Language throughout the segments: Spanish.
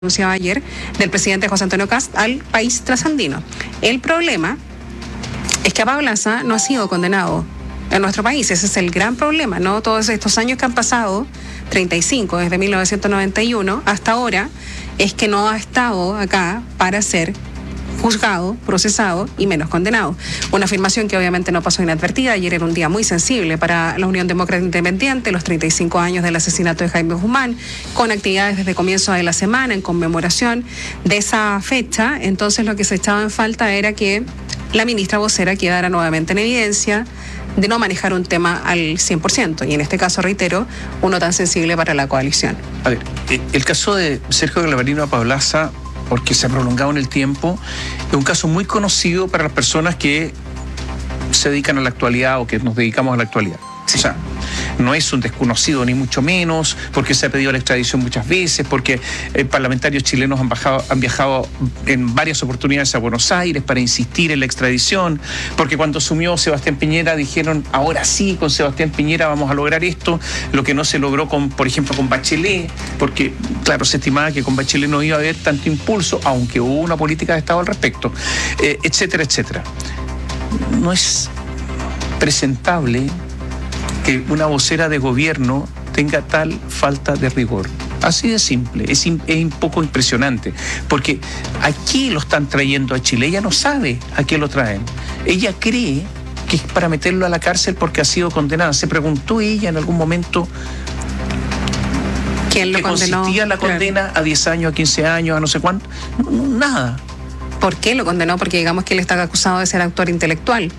anunciaba ayer del presidente José Antonio Kast al país trasandino. El problema es que Pablo Laza no ha sido condenado en nuestro país. Ese es el gran problema, ¿no? Todos estos años que han pasado, 35, desde 1991 hasta ahora, es que no ha estado acá para ser juzgado, procesado y menos condenado. Una afirmación que obviamente no pasó inadvertida. Ayer era un día muy sensible para la Unión Demócrata Independiente, los 35 años del asesinato de Jaime Guzmán, con actividades desde comienzo de la semana en conmemoración de esa fecha. Entonces lo que se echaba en falta era que la ministra vocera quedara nuevamente en evidencia de no manejar un tema al 100%, y en este caso, reitero, uno tan sensible para la coalición. A ver, el caso de Sergio Galvarino Apaolaza, porque se ha prolongado en el tiempo, es un caso muy conocido para las personas que se dedican a la actualidad o que nos dedicamos a la actualidad. Sí. O sea, no es un desconocido ni mucho menos, porque se ha pedido la extradición muchas veces, porque parlamentarios chilenos han viajado en varias oportunidades a Buenos Aires para insistir en la extradición, porque cuando asumió Sebastián Piñera dijeron, ahora sí, con Sebastián Piñera vamos a lograr esto, lo que no se logró por ejemplo, con Bachelet, porque claro, se estimaba que con Bachelet no iba a haber tanto impulso, aunque hubo una política de Estado al respecto, etcétera, etcétera. No es presentable que una vocera de gobierno tenga tal falta de rigor. Así de simple, es un poco impresionante, porque aquí lo están trayendo a Chile, ella no sabe a qué lo traen, ella cree que es para meterlo a la cárcel porque ha sido condenada. Se preguntó ella en algún momento ¿quién lo que condenó? Consistía la condena, claro, a 10 años, a 15 años, a no sé cuánto, nada. ¿Por qué lo condenó? Porque digamos que él está acusado de ser autor intelectual.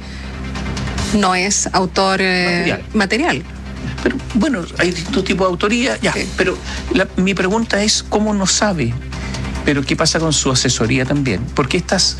No es autor material. Pero bueno, hay distintos tipos de autoría, ya, sí. Pero mi pregunta es, ¿cómo no sabe? Pero ¿qué pasa con su asesoría también? Porque estos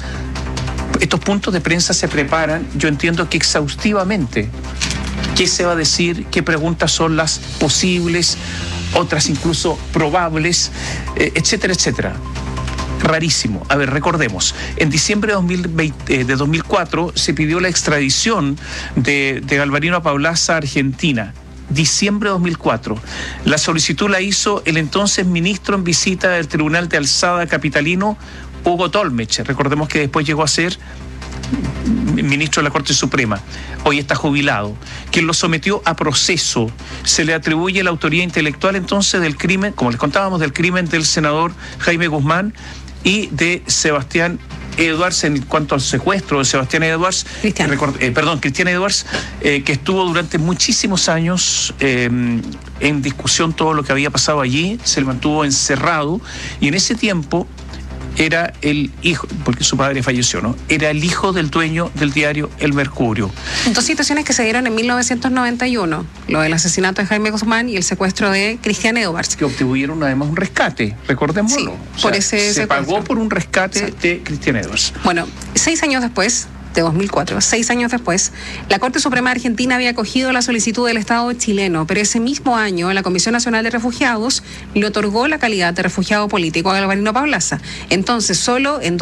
puntos de prensa se preparan, yo entiendo que exhaustivamente. ¿Qué se va a decir? ¿Qué preguntas son las posibles? Otras incluso probables, etcétera, etcétera. Rarísimo. A ver, recordemos, en diciembre de 2004 se pidió la extradición de Galvarino Apaolaza a Argentina. Diciembre de 2004. La solicitud la hizo el entonces ministro en visita del Tribunal de Alzada capitalino, Hugo Tolmech. Recordemos que después llegó a ser ministro de la Corte Suprema, hoy está jubilado, quien lo sometió a proceso. Se le atribuye la autoría intelectual entonces del crimen, como les contábamos, del crimen del senador Jaime Guzmán y de Sebastián Edwards en cuanto al secuestro de Sebastián Edwards, Cristian Edwards, que estuvo durante muchísimos años en discusión todo lo que había pasado allí, se le mantuvo encerrado y en ese tiempo era el hijo, porque su padre falleció, ¿no? Era el hijo del dueño del diario El Mercurio. Dos situaciones que se dieron en 1991, lo del asesinato de Jaime Guzmán y el secuestro de Cristian Edwards. Que obtuvieron además un rescate, recordémoslo. Sí, por ese se pagó por un rescate, sí, de Cristian Edwards. Bueno, 6 años después, de 2004, 6 años después, la Corte Suprema de Argentina había acogido la solicitud del Estado chileno, pero ese mismo año la Comisión Nacional de Refugiados le otorgó la calidad de refugiado político a Galvarino Apaolaza. Entonces, solo en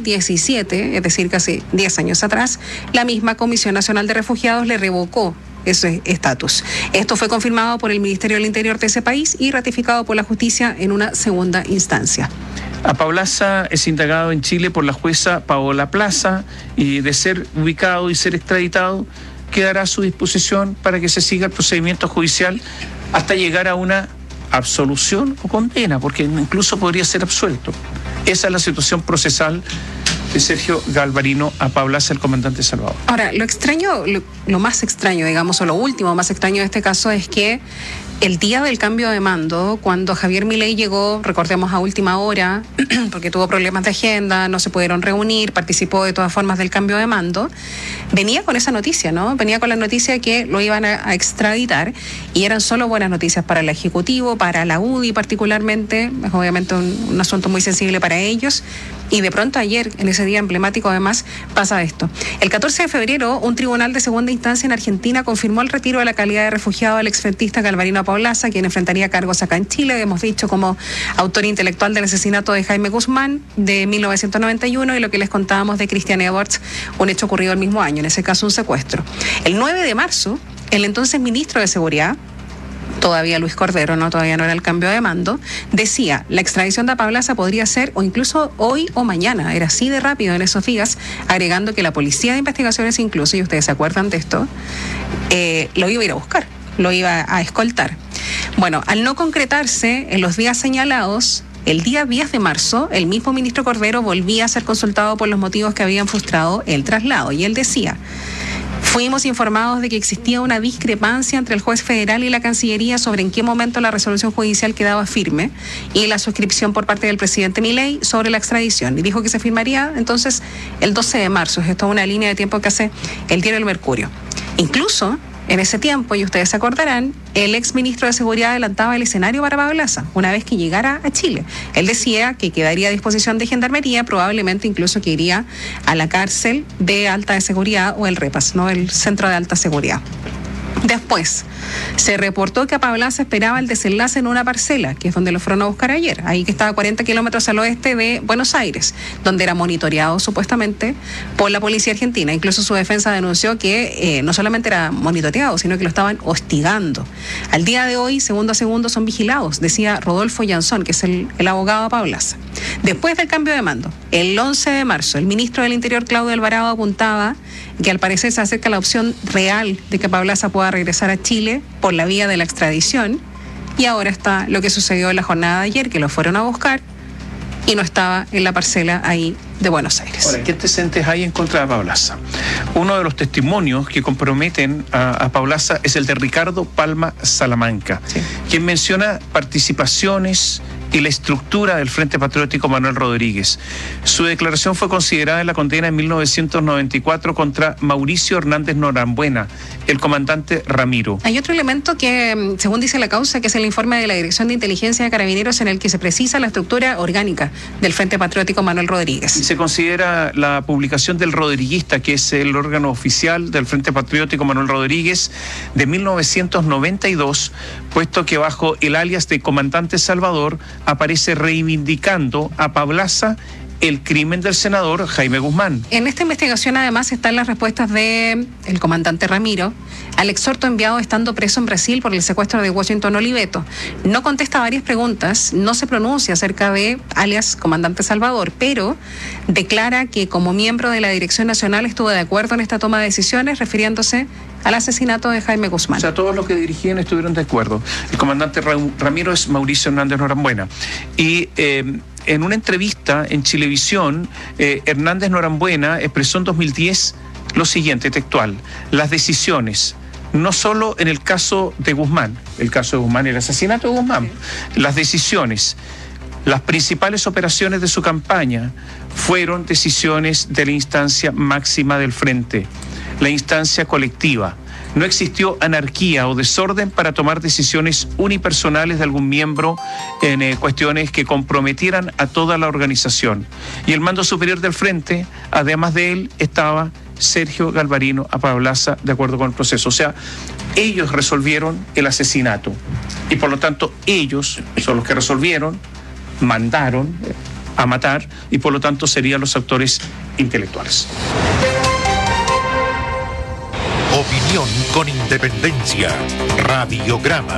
2017, es decir, casi 10 años atrás, la misma Comisión Nacional de Refugiados le revocó ese estatus. Esto fue confirmado por el Ministerio del Interior de ese país y ratificado por la justicia en una segunda instancia. Apaolaza es indagado en Chile por la jueza Paola Plaza y de ser ubicado y ser extraditado quedará a su disposición para que se siga el procedimiento judicial hasta llegar a una absolución o condena, porque incluso podría ser absuelto. Esa es la situación procesal de Sergio Galvarino Apaolaza, el comandante Salvador. Ahora, lo más extraño, digamos, o lo último más extraño de este caso es que el día del cambio de mando, cuando Javier Milei llegó, recordemos, a última hora, porque tuvo problemas de agenda, no se pudieron reunir, participó de todas formas del cambio de mando, venía con esa noticia, ¿no? Venía con la noticia de que lo iban a extraditar y eran solo buenas noticias para el Ejecutivo, para la UDI particularmente, es obviamente un asunto muy sensible para ellos. Y de pronto ayer, en ese día emblemático además, pasa esto. El 14 de febrero, un tribunal de segunda instancia en Argentina confirmó el retiro de la calidad de refugiado al exfrentista Galvarino Apaolaza, quien enfrentaría cargos acá en Chile, hemos dicho, como autor intelectual del asesinato de Jaime Guzmán de 1991 y lo que les contábamos de Cristian Edwards, un hecho ocurrido el mismo año, en ese caso un secuestro. El 9 de marzo, el entonces ministro de Seguridad, todavía Luis Cordero, todavía no era el cambio de mando, decía, la extradición de Pablaza podría ser o incluso hoy o mañana, era así de rápido en esos días, agregando que la Policía de Investigaciones incluso, y ustedes se acuerdan de esto, lo iba a ir a buscar, lo iba a escoltar. Bueno, al no concretarse en los días señalados, el día 10 de marzo, el mismo ministro Cordero volvía a ser consultado por los motivos que habían frustrado el traslado, y él decía, fuimos informados de que existía una discrepancia entre el juez federal y la Cancillería sobre en qué momento la resolución judicial quedaba firme y la suscripción por parte del presidente Milei sobre la extradición. Y dijo que se firmaría entonces el 12 de marzo. Esto es una línea de tiempo que hace el diario El Mercurio. Incluso en ese tiempo, y ustedes se acordarán, el ex ministro de Seguridad adelantaba el escenario para Pablaza una vez que llegara a Chile. Él decía que quedaría a disposición de Gendarmería, probablemente incluso que iría a la cárcel de alta seguridad o el REPAS, el Centro de Alta Seguridad. Después, se reportó que a Pablaza esperaba el desenlace en una parcela, que es donde lo fueron a buscar ayer, ahí que estaba a 40 kilómetros al oeste de Buenos Aires, donde era monitoreado supuestamente por la policía argentina. Incluso su defensa denunció que no solamente era monitoreado, sino que lo estaban hostigando. Al día de hoy, segundo a segundo, son vigilados, decía Rodolfo Yanzón, que es el abogado de Pablaza. Después del cambio de mando, el 11 de marzo, el ministro del Interior, Claudio Alvarado, apuntaba que al parecer se acerca la opción real de que Pablaza pueda regresar a Chile por la vía de la extradición, y ahora está lo que sucedió en la jornada de ayer, que lo fueron a buscar y no estaba en la parcela ahí de Buenos Aires. Ahora, ¿qué antecedentes hay en contra de Pablaza? Uno de los testimonios que comprometen a Pablaza es el de Ricardo Palma Salamanca, sí, quien menciona participaciones y la estructura del Frente Patriótico Manuel Rodríguez. Su declaración fue considerada en la condena en 1994 contra Mauricio Hernández Norambuena, el comandante Ramiro. Hay otro elemento que, según dice la causa, que es el informe de la Dirección de Inteligencia de Carabineros, en el que se precisa la estructura orgánica del Frente Patriótico Manuel Rodríguez. Y se considera la publicación del Rodriguista, que es el órgano oficial del Frente Patriótico Manuel Rodríguez, de 1992, puesto que bajo el alias de Comandante Salvador aparece reivindicando a Pablaza el crimen del senador Jaime Guzmán. En esta investigación además están las respuestas del comandante Ramiro al exhorto enviado estando preso en Brasil por el secuestro de Washington Oliveto. No contesta varias preguntas, no se pronuncia acerca de alias comandante Salvador, pero declara que como miembro de la Dirección Nacional estuvo de acuerdo en esta toma de decisiones, refiriéndose al asesinato de Jaime Guzmán. O sea, todos los que dirigían estuvieron de acuerdo. El comandante Ramiro es Mauricio Hernández Norambuena. Y en una entrevista en Chilevisión, Hernández Norambuena expresó en 2010 lo siguiente, textual: las decisiones, no solo en el caso de Guzmán, el caso de Guzmán, el asesinato de Guzmán, las decisiones, las principales operaciones de su campaña fueron decisiones de la instancia máxima del frente, la instancia colectiva. No existió anarquía o desorden para tomar decisiones unipersonales de algún miembro en cuestiones que comprometieran a toda la organización. Y el mando superior del frente, además de él, estaba Sergio Galvarino Pablaza, de acuerdo con el proceso. O sea, ellos resolvieron el asesinato y por lo tanto ellos son los que resolvieron, mandaron a matar y por lo tanto serían los autores intelectuales. Opinión con independencia. Radiograma.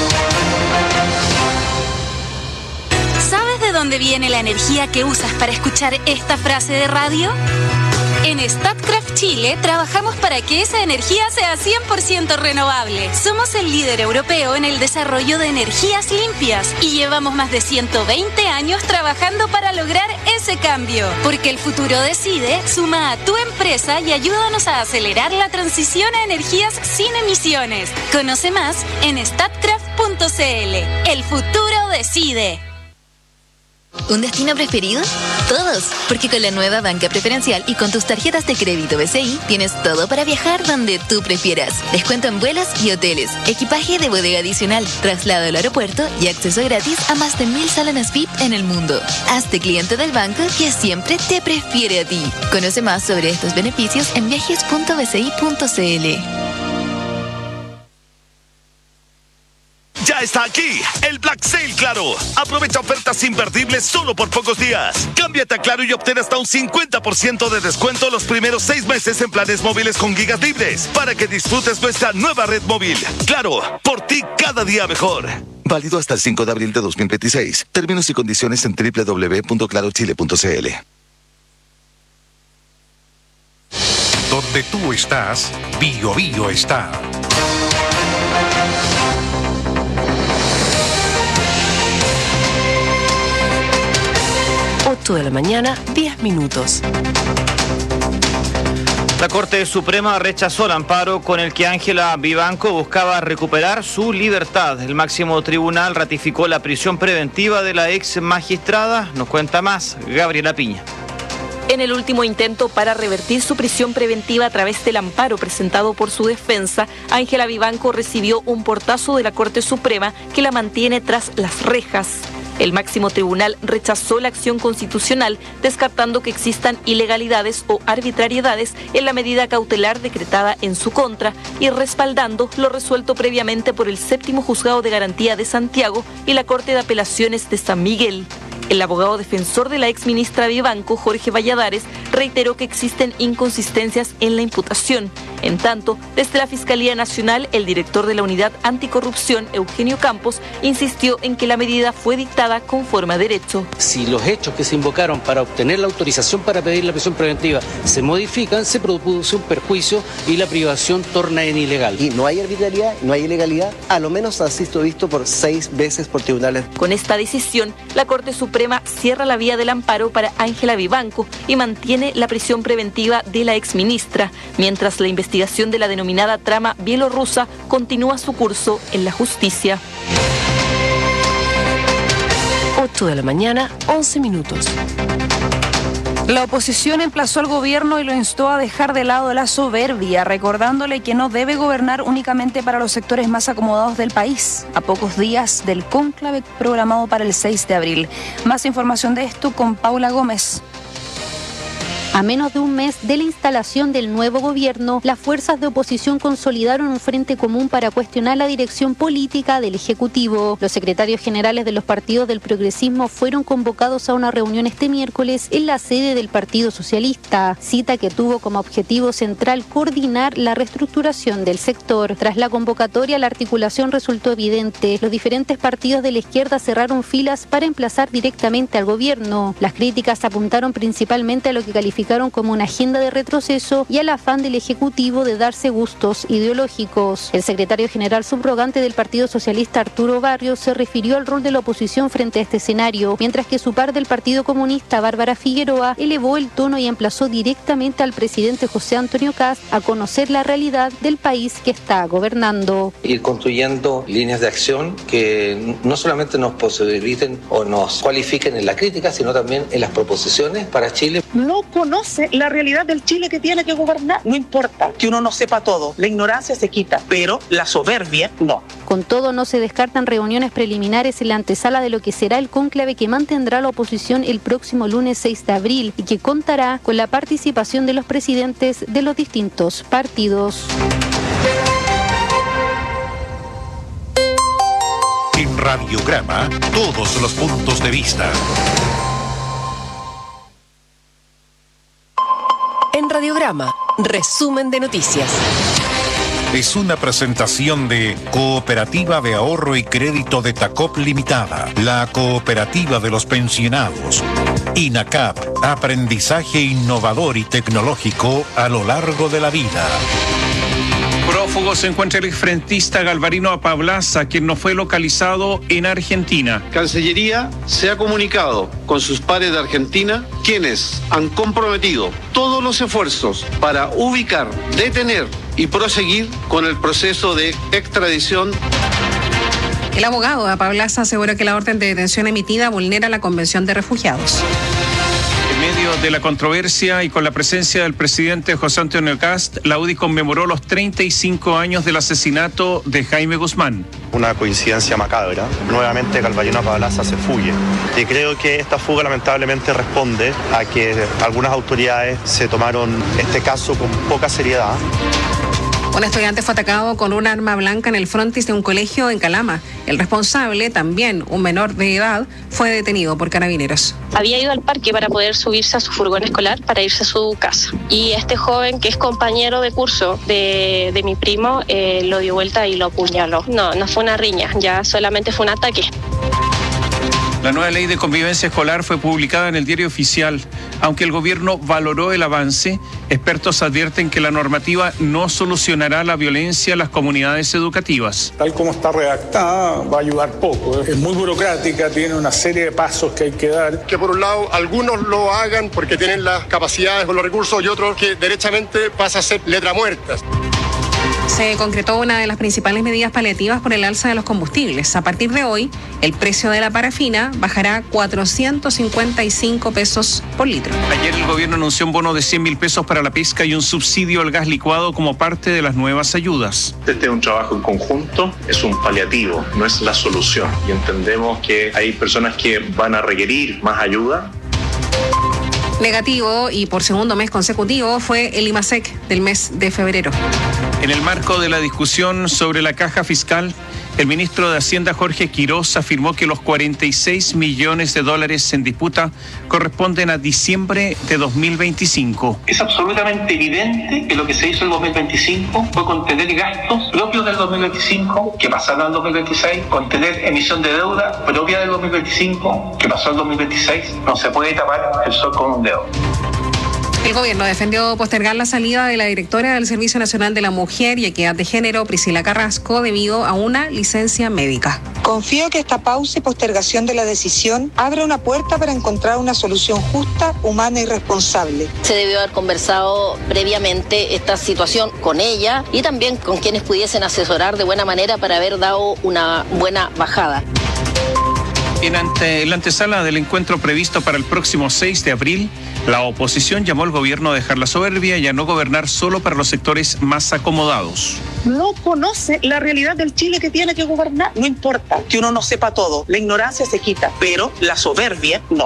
¿Sabes de dónde viene la energía que usas para escuchar esta frase de radio? En Statkraft Chile trabajamos para que esa energía sea 100% renovable. Somos el líder europeo en el desarrollo de energías limpias y llevamos más de 120 años trabajando para lograr ese cambio. Porque el futuro decide, suma a tu empresa y ayúdanos a acelerar la transición a energías sin emisiones. Conoce más en statkraft.cl. El futuro decide. ¿Un destino preferido? Todos, porque con la nueva banca preferencial y con tus tarjetas de crédito BCI tienes todo para viajar donde tú prefieras. Descuento en vuelos y hoteles, equipaje de bodega adicional, traslado al aeropuerto y acceso gratis a más de 1000 salones VIP en el mundo. Hazte cliente del banco que siempre te prefiere a ti. Conoce más sobre estos beneficios en viajes.bci.cl. Ya está aquí, el Black Sale Claro. Aprovecha ofertas imperdibles solo por pocos días. Cámbiate a Claro y obtén hasta un 50% de descuento los primeros 6 meses en planes móviles con gigas libres para que disfrutes nuestra nueva red móvil. Claro, por ti cada día mejor. Válido hasta el 5 de abril de 2026. Términos y condiciones en www.clarochile.cl. Donde tú estás, Bio Bio está. De la mañana, 10 minutos. La Corte Suprema rechazó el amparo con el que Ángela Vivanco buscaba recuperar su libertad. El máximo tribunal ratificó la prisión preventiva de la ex magistrada. Nos cuenta más Gabriela Piña. En el último intento para revertir su prisión preventiva a través del amparo presentado por su defensa, Ángela Vivanco recibió un portazo de la Corte Suprema que la mantiene tras las rejas. El máximo tribunal rechazó la acción constitucional, descartando que existan ilegalidades o arbitrariedades en la medida cautelar decretada en su contra y respaldando lo resuelto previamente por el 7º Juzgado de Garantía de Santiago y la Corte de Apelaciones de San Miguel. El abogado defensor de la exministra Vivanco, Jorge Valladares, reiteró que existen inconsistencias en la imputación. En tanto, desde la Fiscalía Nacional, el director de la Unidad Anticorrupción, Eugenio Campos, insistió en que la medida fue dictada conforme a derecho. Si los hechos que se invocaron para obtener la autorización para pedir la prisión preventiva se modifican, se produce un perjuicio y la privación torna en ilegal. Y no hay arbitrariedad, no hay ilegalidad, a lo menos ha sido visto por 6 veces por tribunales. Con esta decisión, la Corte Suprema cierra la vía del amparo para Ángela Vivanco y mantiene la prisión preventiva de la exministra, mientras la investigación de la denominada trama bielorrusa continúa su curso en la justicia. 8 de la mañana, 11 minutos. La oposición emplazó al gobierno y lo instó a dejar de lado la soberbia, recordándole que no debe gobernar únicamente para los sectores más acomodados del país, a pocos días del cónclave programado para el 6 de abril. Más información de esto con Paula Gómez. A menos de un mes de la instalación del nuevo gobierno, las fuerzas de oposición consolidaron un frente común para cuestionar la dirección política del Ejecutivo. Los secretarios generales de los partidos del progresismo fueron convocados a una reunión este miércoles en la sede del Partido Socialista, cita que tuvo como objetivo central coordinar la reestructuración del sector. Tras la convocatoria, la articulación resultó evidente. Los diferentes partidos de la izquierda cerraron filas para emplazar directamente al gobierno. Las críticas apuntaron principalmente a lo que calificaron como una agenda de retroceso y al afán del Ejecutivo de darse gustos ideológicos. El secretario general subrogante del Partido Socialista, Arturo Barrios, se refirió al rol de la oposición frente a este escenario, mientras que su par del Partido Comunista, Bárbara Figueroa, elevó el tono y emplazó directamente al presidente José Antonio Kast a conocer la realidad del país que está gobernando. Ir construyendo líneas de acción que no solamente nos posibiliten o nos cualifiquen en la crítica, sino también en las proposiciones para Chile. No conoce la realidad del Chile que tiene que gobernar. No importa que uno no sepa todo, la ignorancia se quita, pero la soberbia no. Con todo, no se descartan reuniones preliminares en la antesala de lo que será el cónclave que mantendrá la oposición el próximo lunes 6 de abril y que contará con la participación de los presidentes de los distintos partidos. En Radiograma, todos los puntos de vista. En Radiograma, resumen de noticias. Es una presentación de Cooperativa de Ahorro y Crédito de Tacop Limitada, la cooperativa de los pensionados. INACAP, aprendizaje innovador y tecnológico a lo largo de la vida. Prófugo se encuentra el frentista Galvarino Apablaza, quien no fue localizado en Argentina. Cancillería se ha comunicado con sus pares de Argentina, quienes han comprometido todos los esfuerzos para ubicar, detener y proseguir con el proceso de extradición. El abogado de Apablaza aseguró que la orden de detención emitida vulnera la Convención de Refugiados. En medio de la controversia y con la presencia del presidente José Antonio Kast, la UDI conmemoró los 35 años del asesinato de Jaime Guzmán. Una coincidencia macabra. Nuevamente Galvarino Apablaza se fugue. Y creo que esta fuga lamentablemente responde a que algunas autoridades se tomaron este caso con poca seriedad. Un estudiante fue atacado con un arma blanca en el frontis de un colegio en Calama. El responsable, también un menor de edad, fue detenido por carabineros. Había ido al parque para poder subirse a su furgón escolar para irse a su casa. Y este joven, que es compañero de curso de mi primo, lo dio vuelta y lo apuñaló. No fue una riña, ya solamente fue un ataque. La nueva ley de convivencia escolar fue publicada en el Diario Oficial. Aunque el gobierno valoró el avance, expertos advierten que la normativa no solucionará la violencia en las comunidades educativas. Tal como está redactada, va a ayudar poco. Es muy burocrática, tiene una serie de pasos que hay que dar. Que por un lado algunos lo hagan porque tienen las capacidades o los recursos y otros que derechamente pasa a ser letra muerta. Se concretó una de las principales medidas paliativas por el alza de los combustibles. A partir de hoy, el precio de la parafina bajará 455 pesos por litro. Ayer el gobierno anunció un bono de 100.000 pesos para la pesca y un subsidio al gas licuado como parte de las nuevas ayudas. Este es un trabajo en conjunto, es un paliativo, no es la solución. Y entendemos que hay personas que van a requerir más ayuda. Negativo y por segundo mes consecutivo fue el IMASEC del mes de febrero. En el marco de la discusión sobre la caja fiscal, el ministro de Hacienda, Jorge Quiroz, afirmó que los 46 millones de dólares en disputa corresponden a diciembre de 2025. Es absolutamente evidente que lo que se hizo en 2025 fue contener gastos propios del 2025, que pasaron al 2026, contener emisión de deuda propia del 2025, que pasó al 2026. No se puede tapar el sol con un dedo. El gobierno defendió postergar la salida de la directora del Servicio Nacional de la Mujer y Equidad de Género, Priscila Carrasco, debido a una licencia médica. Confío que esta pausa y postergación de la decisión abre una puerta para encontrar una solución justa, humana y responsable. Se debió haber conversado previamente esta situación con ella y también con quienes pudiesen asesorar de buena manera para haber dado una buena bajada. En la antesala del encuentro previsto para el próximo 6 de abril, la oposición llamó al gobierno a dejar la soberbia y a no gobernar solo para los sectores más acomodados. No conoce la realidad del Chile que tiene que gobernar. No importa que uno no sepa todo, la ignorancia se quita, pero la soberbia no.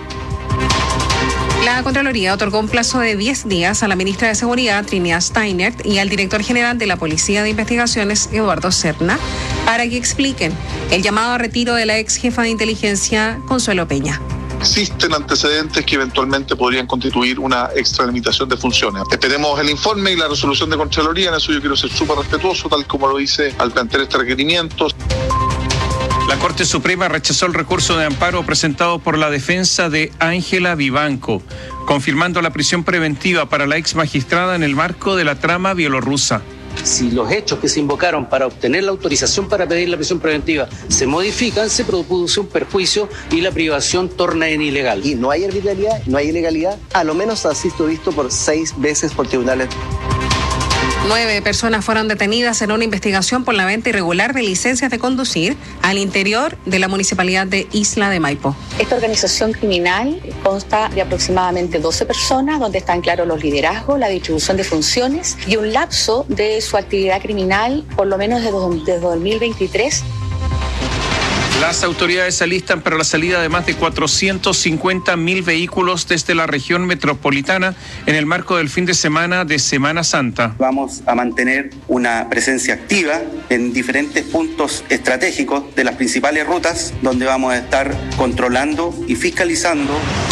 La Contraloría otorgó un plazo de 10 días a la ministra de Seguridad, Trinidad Steinert, y al director general de la Policía de Investigaciones, Eduardo Serna, para que expliquen el llamado a retiro de la ex jefa de inteligencia, Consuelo Peña. Existen antecedentes que eventualmente podrían constituir una extralimitación de funciones. Esperemos el informe y la resolución de Contraloría. En eso yo quiero ser súper respetuoso, tal como lo hice al plantear este requerimiento. La Corte Suprema rechazó el recurso de amparo presentado por la defensa de Ángela Vivanco, confirmando la prisión preventiva para la ex magistrada en el marco de la trama bielorrusa. Si los hechos que se invocaron para obtener la autorización para pedir la prisión preventiva se modifican, se produce un perjuicio y la privación torna en ilegal. Y no hay arbitrariedad, no hay ilegalidad, a lo menos así esto visto por 6 veces por tribunales. 9 personas fueron detenidas en una investigación por la venta irregular de licencias de conducir al interior de la municipalidad de Isla de Maipo. Esta organización criminal consta de aproximadamente 12 personas, donde están claros los liderazgos, la distribución de funciones y un lapso de su actividad criminal, por lo menos desde 2023. Las autoridades alistan para la salida de más de 450.000 vehículos desde la región metropolitana en el marco del fin de semana de Semana Santa. Vamos a mantener una presencia activa en diferentes puntos estratégicos de las principales rutas, donde vamos a estar controlando y fiscalizando.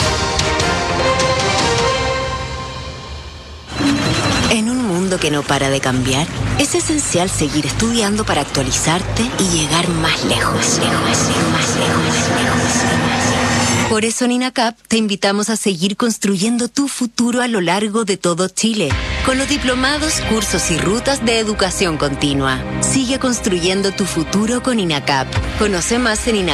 En un mundo que no para de cambiar, es esencial seguir estudiando para actualizarte y llegar más lejos. Por eso en INACAP te invitamos a seguir construyendo tu futuro a lo largo de todo Chile, con los diplomados, cursos y rutas de educación continua. Sigue construyendo tu futuro con INACAP. Conoce más en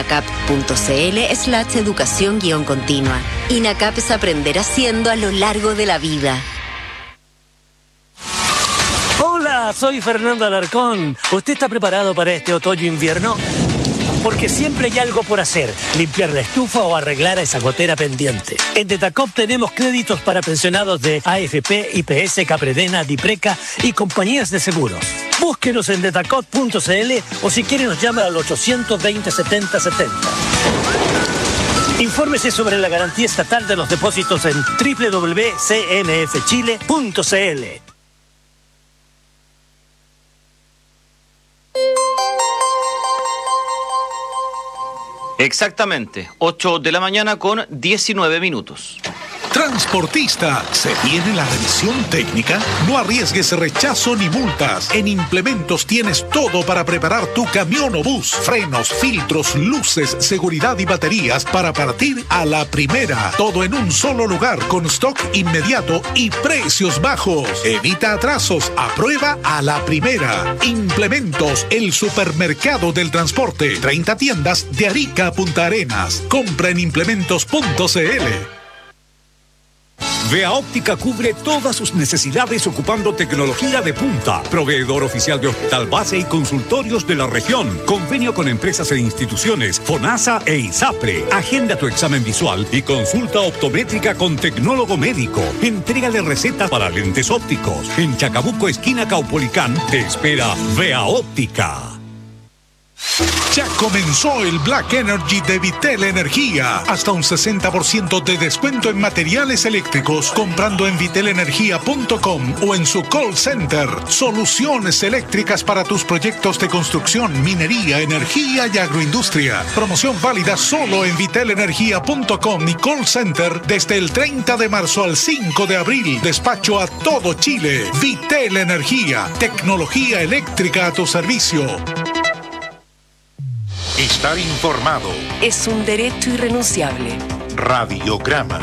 inacap.cl/educación-continua. INACAP es aprender haciendo a lo largo de la vida. Hola, soy Fernando Alarcón. ¿Usted está preparado para este otoño-invierno? Porque siempre hay algo por hacer, limpiar la estufa o arreglar esa gotera pendiente. En Detacop tenemos créditos para pensionados de AFP, IPS, Capredena, Dipreca y compañías de seguros. Búsquenos en detacop.cl o si quiere nos llama al 820-7070. Infórmese sobre la garantía estatal de los depósitos en www.cmfchile.cl. Exactamente, 8 de la mañana con 19 minutos. Transportista, ¿se viene la revisión técnica? No arriesgues rechazo ni multas. En Implementos tienes todo para preparar tu camión o bus. Frenos, filtros, luces, seguridad y baterías para partir a la primera. Todo en un solo lugar con stock inmediato y precios bajos. Evita atrasos, aprueba a la primera. Implementos, el supermercado del transporte. 30 tiendas de Arica a Punta Arenas. Compra en implementos.cl. Vea Óptica cubre todas sus necesidades ocupando tecnología de punta. Proveedor oficial de hospital base y consultorios de la región. Convenio con empresas e instituciones, FONASA e ISAPRE. Agenda tu examen visual y consulta optométrica con tecnólogo médico. Entrega de recetas para lentes ópticos. En Chacabuco, esquina Caupolicán, te espera Vea Óptica. Ya comenzó el Black Energy de Vitel Energía. Hasta un 60% de descuento en materiales eléctricos comprando en vitelenergia.com o en su call center. Soluciones eléctricas para tus proyectos de construcción, minería, energía y agroindustria. Promoción válida solo en vitelenergia.com y call center desde el 30 de marzo al 5 de abril. Despacho a todo Chile. Vitel Energía. Tecnología eléctrica a tu servicio. Estar informado es un derecho irrenunciable. Radiograma.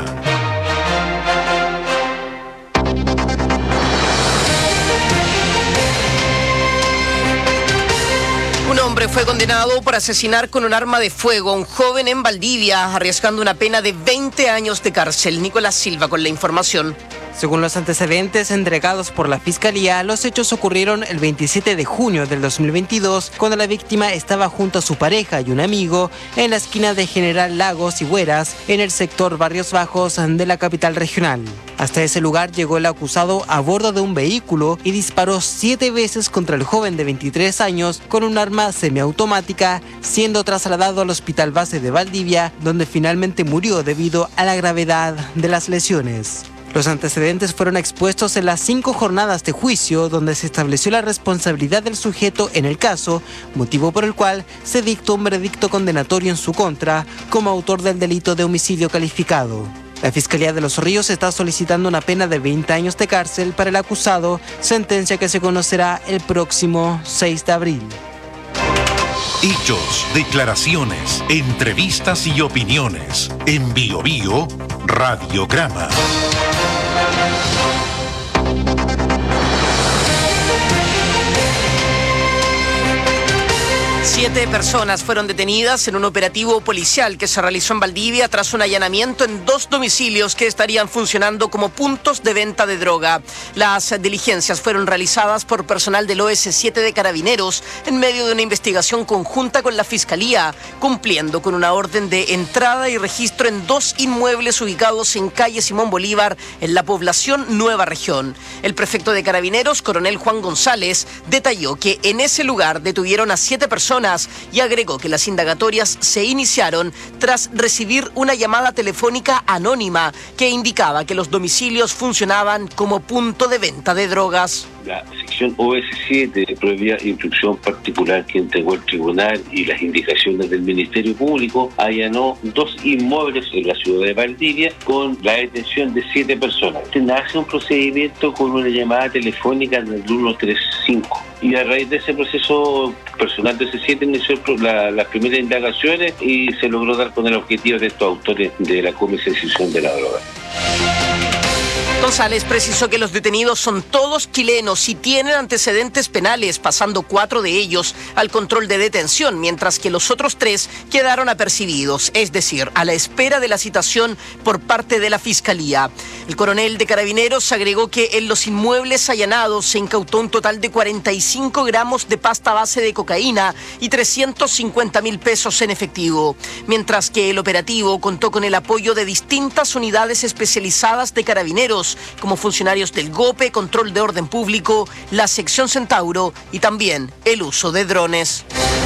Un hombre fue condenado por asesinar con un arma de fuego a un joven en Valdivia, arriesgando una pena de 20 años de cárcel. Nicolás Silva con la información. Según los antecedentes entregados por la Fiscalía, los hechos ocurrieron el 27 de junio del 2022, cuando la víctima estaba junto a su pareja y un amigo en la esquina de General Lagos y Hueras, en el sector Barrios Bajos de la capital regional. Hasta ese lugar llegó el acusado a bordo de un vehículo y disparó 7 veces contra el joven de 23 años con un arma semiautomática, siendo trasladado al Hospital Base de Valdivia, donde finalmente murió debido a la gravedad de las lesiones. Los antecedentes fueron expuestos en las 5 jornadas de juicio, donde se estableció la responsabilidad del sujeto en el caso, motivo por el cual se dictó un veredicto condenatorio en su contra como autor del delito de homicidio calificado. La Fiscalía de Los Ríos está solicitando una pena de 20 años de cárcel para el acusado, sentencia que se conocerá el próximo 6 de abril. Hechos, declaraciones, entrevistas y opiniones. En Bio Bio, Radiograma. 7 personas fueron detenidas en un operativo policial que se realizó en Valdivia tras un allanamiento en 2 domicilios que estarían funcionando como puntos de venta de droga. Las diligencias fueron realizadas por personal del OS7 de Carabineros en medio de una investigación conjunta con la Fiscalía, cumpliendo con una orden de entrada y registro en 2 inmuebles ubicados en calle Simón Bolívar, en la población Nueva Región. El prefecto de Carabineros, coronel Juan González, detalló que en ese lugar detuvieron a 7 personas y agregó que las indagatorias se iniciaron tras recibir una llamada telefónica anónima que indicaba que los domicilios funcionaban como punto de venta de drogas. La sección OS7, previa instrucción particular que entregó el tribunal y las indicaciones del Ministerio Público, allanó 2 inmuebles en la ciudad de Valdivia con la detención de 7 personas. Se nace un procedimiento con una llamada telefónica del 135. Y a raíz de ese proceso, personal de C7 inició las primeras indagaciones y se logró dar con el objetivo de estos autores de la comercialización de la droga. González precisó que los detenidos son todos chilenos y tienen antecedentes penales, pasando 4 de ellos al control de detención, mientras que los otros 3 quedaron apercibidos, es decir, a la espera de la citación por parte de la Fiscalía. El coronel de Carabineros agregó que en los inmuebles allanados se incautó un total de 45 gramos de pasta base de cocaína y 350.000 pesos en efectivo, mientras que el operativo contó con el apoyo de distintas unidades especializadas de Carabineros, como funcionarios del GOPE, Control de Orden Público, la Sección Centauro y también el uso de drones.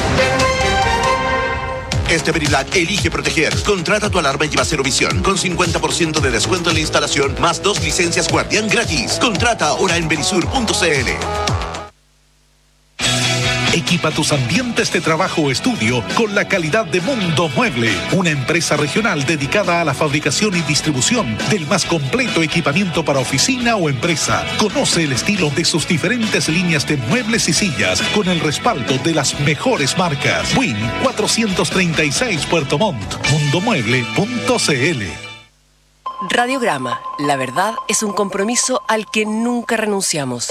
Este Verilak elige proteger. Contrata tu alarma y lleva Cero Visión con 50% de descuento en la instalación más 2 licencias Guardián gratis. Contrata ahora en verisur.cl. Equipa tus ambientes de trabajo o estudio con la calidad de Mundo Mueble, una empresa regional dedicada a la fabricación y distribución del más completo equipamiento para oficina o empresa. Conoce el estilo de sus diferentes líneas de muebles y sillas con el respaldo de las mejores marcas. Win 436 Puerto Montt. Mundomueble.cl. Radiograma. La verdad es un compromiso al que nunca renunciamos.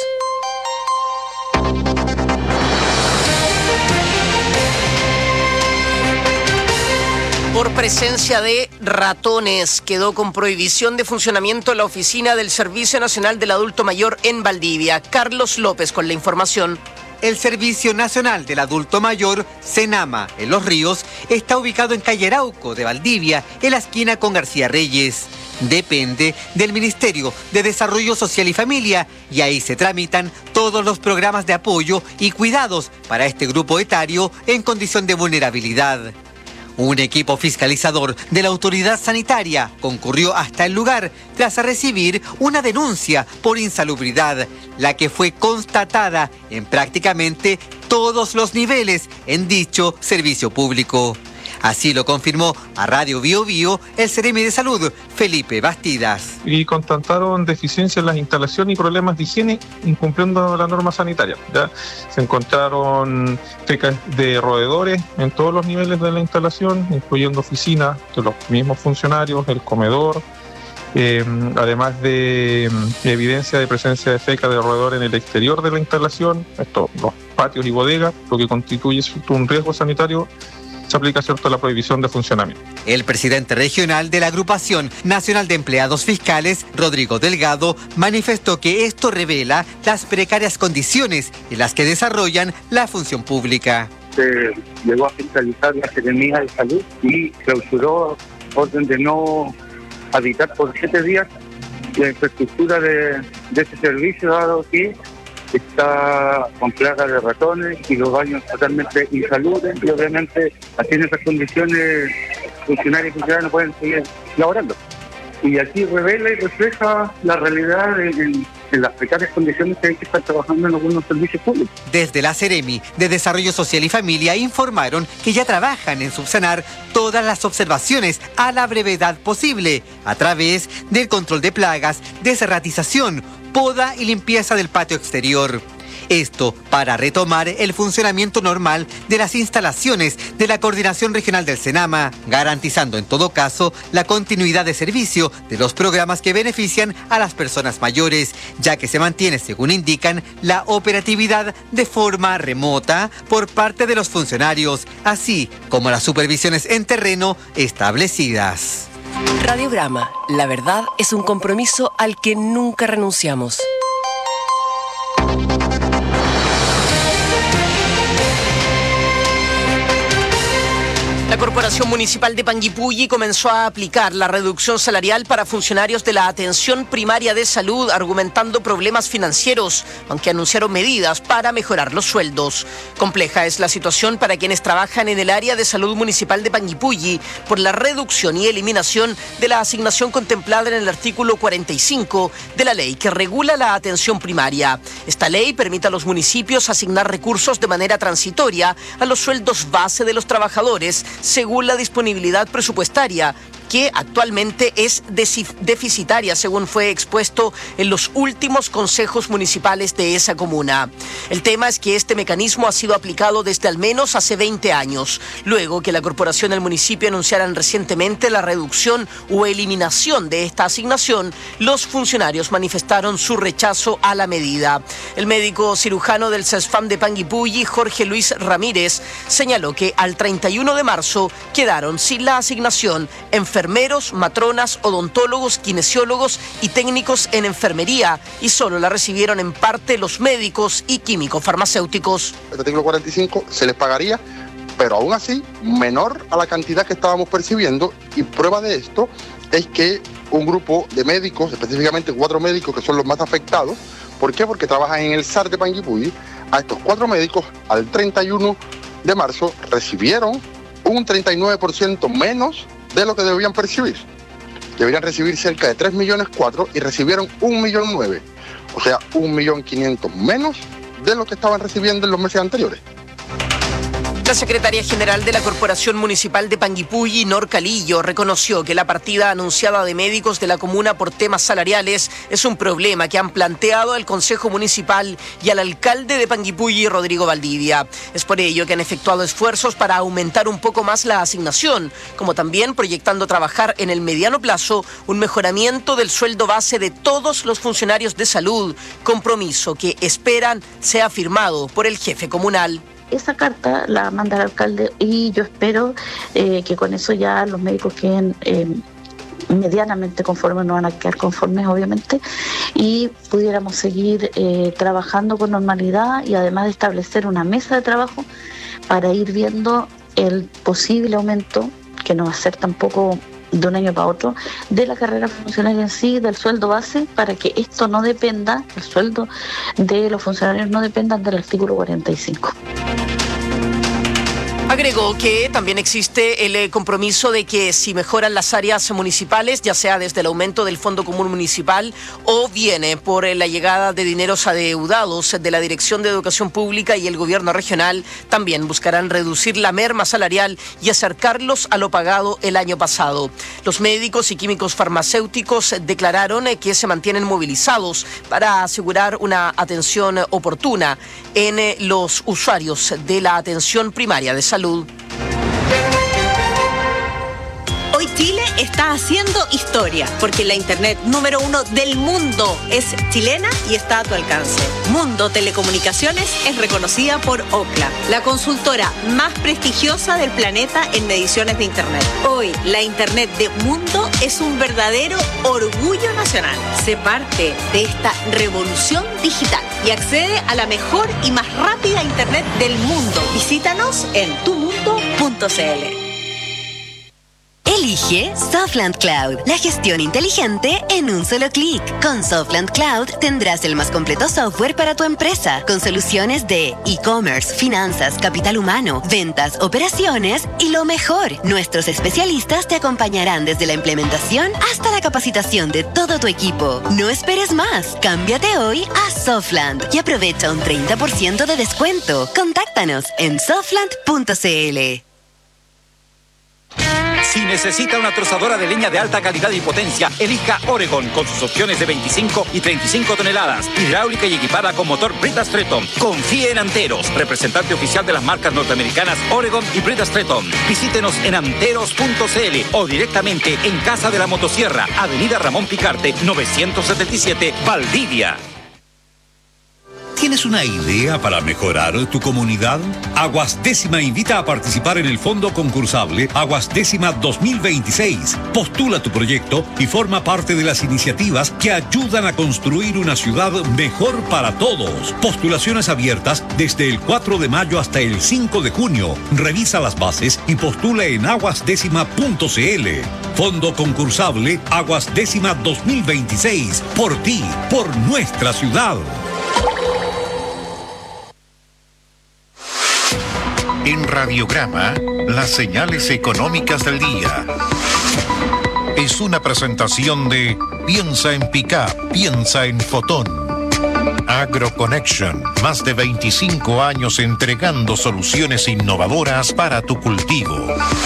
Por presencia de ratones, quedó con prohibición de funcionamiento la oficina del Servicio Nacional del Adulto Mayor en Valdivia. Carlos López con la información. El Servicio Nacional del Adulto Mayor, Senama, en Los Ríos, está ubicado en calle Arauco de Valdivia, en la esquina con García Reyes. Depende del Ministerio de Desarrollo Social y Familia y ahí se tramitan todos los programas de apoyo y cuidados para este grupo etario en condición de vulnerabilidad. Un equipo fiscalizador de la autoridad sanitaria concurrió hasta el lugar tras recibir una denuncia por insalubridad, la que fue constatada en prácticamente todos los niveles en dicho servicio público. Así lo confirmó a Radio Bio Bio el Seremi de Salud, Felipe Bastidas. Y constataron deficiencias en las instalaciones y problemas de higiene incumpliendo la norma sanitaria. ¿Ya? Se encontraron fecas de roedores en todos los niveles de la instalación, incluyendo oficinas de los mismos funcionarios, el comedor, además de evidencia de presencia de feca de roedor en el exterior de la instalación, los patios y bodegas, lo que constituye un riesgo sanitario. Se aplica, ¿cierto?, la prohibición de funcionamiento. El presidente regional de la Agrupación Nacional de Empleados Fiscales, Rodrigo Delgado, manifestó que esto revela las precarias condiciones en las que desarrollan la función pública. Se llegó a fiscalizar la Secretaría de Salud y clausuró orden de no habitar por 7 días la infraestructura de ese servicio, dado que está con plaga de ratones y los baños totalmente insalubres y obviamente así en esas condiciones funcionarios y funcionarios no pueden seguir laborando. Y aquí revela y refleja la realidad en las precarias condiciones que hay que estar trabajando en algunos servicios públicos. Desde la Seremi de Desarrollo Social y Familia informaron que ya trabajan en subsanar todas las observaciones a la brevedad posible a través del control de plagas, desratización, poda y limpieza del patio exterior. Esto para retomar el funcionamiento normal de las instalaciones de la Coordinación Regional del Senama, garantizando en todo caso la continuidad de servicio de los programas que benefician a las personas mayores, ya que se mantiene, según indican, la operatividad de forma remota por parte de los funcionarios, así como las supervisiones en terreno establecidas. Radiograma. La verdad es un compromiso al que nunca renunciamos. La Corporación Municipal de Panguipulli comenzó a aplicar la reducción salarial para funcionarios de la atención primaria de salud, argumentando problemas financieros, aunque anunciaron medidas para mejorar los sueldos. Compleja es la situación para quienes trabajan en el área de salud municipal de Panguipulli por la reducción y eliminación de la asignación contemplada en el artículo 45 de la ley que regula la atención primaria. Esta ley permite a los municipios asignar recursos de manera transitoria a los sueldos base de los trabajadores, según la disponibilidad presupuestaria, que actualmente es deficitaria, según fue expuesto en los últimos consejos municipales de esa comuna. El tema es que este mecanismo ha sido aplicado desde al menos hace 20 años, luego que la corporación y el municipio anunciaran recientemente la reducción o eliminación de esta asignación. Los funcionarios manifestaron su rechazo a la medida. El médico cirujano del CESFAM de Panguipulli, Jorge Luis Ramírez, señaló que al 31 de marzo quedaron sin la asignación enfermeros, matronas, odontólogos, kinesiólogos y técnicos en enfermería, y solo la recibieron en parte los médicos y químicos farmacéuticos. El artículo 45 se les pagaría, pero aún así menor a la cantidad que estábamos percibiendo, y prueba de esto es que un grupo de médicos, específicamente 4 médicos que son los más afectados, ¿por qué? Porque trabajan en el SAR de Panguipulli. A estos 4 médicos al 31 de marzo recibieron un 39% menos de lo que debían percibir. Deberían recibir cerca de 3,4 millones y recibieron 1,9 millones. O sea, 1,5 millones menos de lo que estaban recibiendo en los meses anteriores. La secretaria general de la Corporación Municipal de Panguipulli, Norcalillo, reconoció que la partida anunciada de médicos de la comuna por temas salariales es un problema que han planteado al Consejo Municipal y al alcalde de Panguipulli, Rodrigo Valdivia. Es por ello que han efectuado esfuerzos para aumentar un poco más la asignación, como también proyectando trabajar en el mediano plazo un mejoramiento del sueldo base de todos los funcionarios de salud, compromiso que esperan sea firmado por el jefe comunal. Esa carta la manda el alcalde y yo espero que con eso ya los médicos queden medianamente conformes, no van a quedar conformes obviamente, y pudiéramos seguir trabajando con normalidad y además de establecer una mesa de trabajo para ir viendo el posible aumento, que no va a ser tampoco de un año para otro, de la carrera funcionaria en sí, del sueldo base, para que esto no dependa, el sueldo de los funcionarios no dependan del artículo 45. Agregó que también existe el compromiso de que si mejoran las áreas municipales, ya sea desde el aumento del Fondo Común Municipal o viene por la llegada de dineros adeudados de la Dirección de Educación Pública y el Gobierno Regional, también buscarán reducir la merma salarial y acercarlos a lo pagado el año pasado. Los médicos y químicos farmacéuticos declararon que se mantienen movilizados para asegurar una atención oportuna en los usuarios de la atención primaria de salud. Hoy Chile está haciendo historia porque la internet número 1 del mundo es chilena y está a tu alcance. Mundo Telecomunicaciones es reconocida por Ookla, la consultora más prestigiosa del planeta en mediciones de internet. Hoy la internet de Mundo es un verdadero orgullo nacional. Sé parte de esta revolución digital y accede a la mejor y más rápida internet del mundo. Visítanos en tumundo.cl. Elige Softland Cloud, la gestión inteligente en un solo clic. Con Softland Cloud tendrás el más completo software para tu empresa, con soluciones de e-commerce, finanzas, capital humano, ventas, operaciones y lo mejor. Nuestros especialistas te acompañarán desde la implementación hasta la capacitación de todo tu equipo. No esperes más. Cámbiate hoy a Softland y aprovecha un 30% de descuento. Contáctanos en softland.cl. Si necesita una trozadora de leña de alta calidad y potencia, elija Oregon con sus opciones de 25 y 35 toneladas, hidráulica y equipada con motor Brita Stretton. Confíe en Anteros, representante oficial de las marcas norteamericanas Oregon y Brita Stretton. Visítenos en anteros.cl o directamente en Casa de la Motosierra, Avenida Ramón Picarte, 977, Valdivia. ¿Tienes una idea para mejorar tu comunidad? Aguas Décima invita a participar en el fondo concursable Aguas Décima 2026. Postula tu proyecto y forma parte de las iniciativas que ayudan a construir una ciudad mejor para todos. Postulaciones abiertas desde el 4 de mayo hasta el 5 de junio. Revisa las bases y postula en aguasdécima.cl. Fondo concursable Aguas Décima 2026. Por ti, por nuestra ciudad. En Radiograma, las señales económicas del día. Es una presentación de Piensa en Pickup, piensa en Fotón. AgroConnection, más de 25 años entregando soluciones innovadoras para tu cultivo.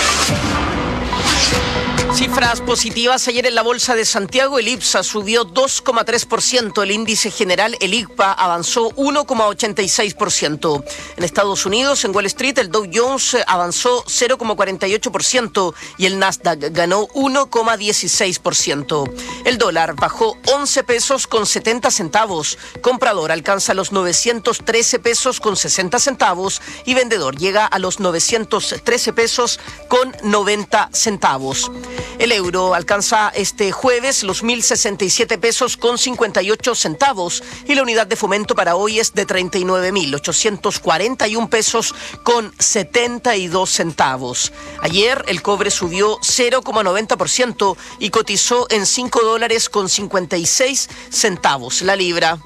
Cifras positivas ayer en la Bolsa de Santiago. El IPSA subió 2,3%. El índice general, el ICPA, avanzó 1,86%. En Estados Unidos, en Wall Street, el Dow Jones avanzó 0,48% y el Nasdaq ganó 1,16%. El dólar bajó 11 pesos con 70 centavos. Comprador alcanza los 913 pesos con 60 centavos y vendedor llega a los 913 pesos con 90 centavos. El euro alcanza este jueves los 1.067 pesos con 58 centavos y la unidad de fomento para hoy es de 39.841 pesos con 72 centavos. Ayer el cobre subió 0,90% y cotizó en $5 con 56 centavos la libra.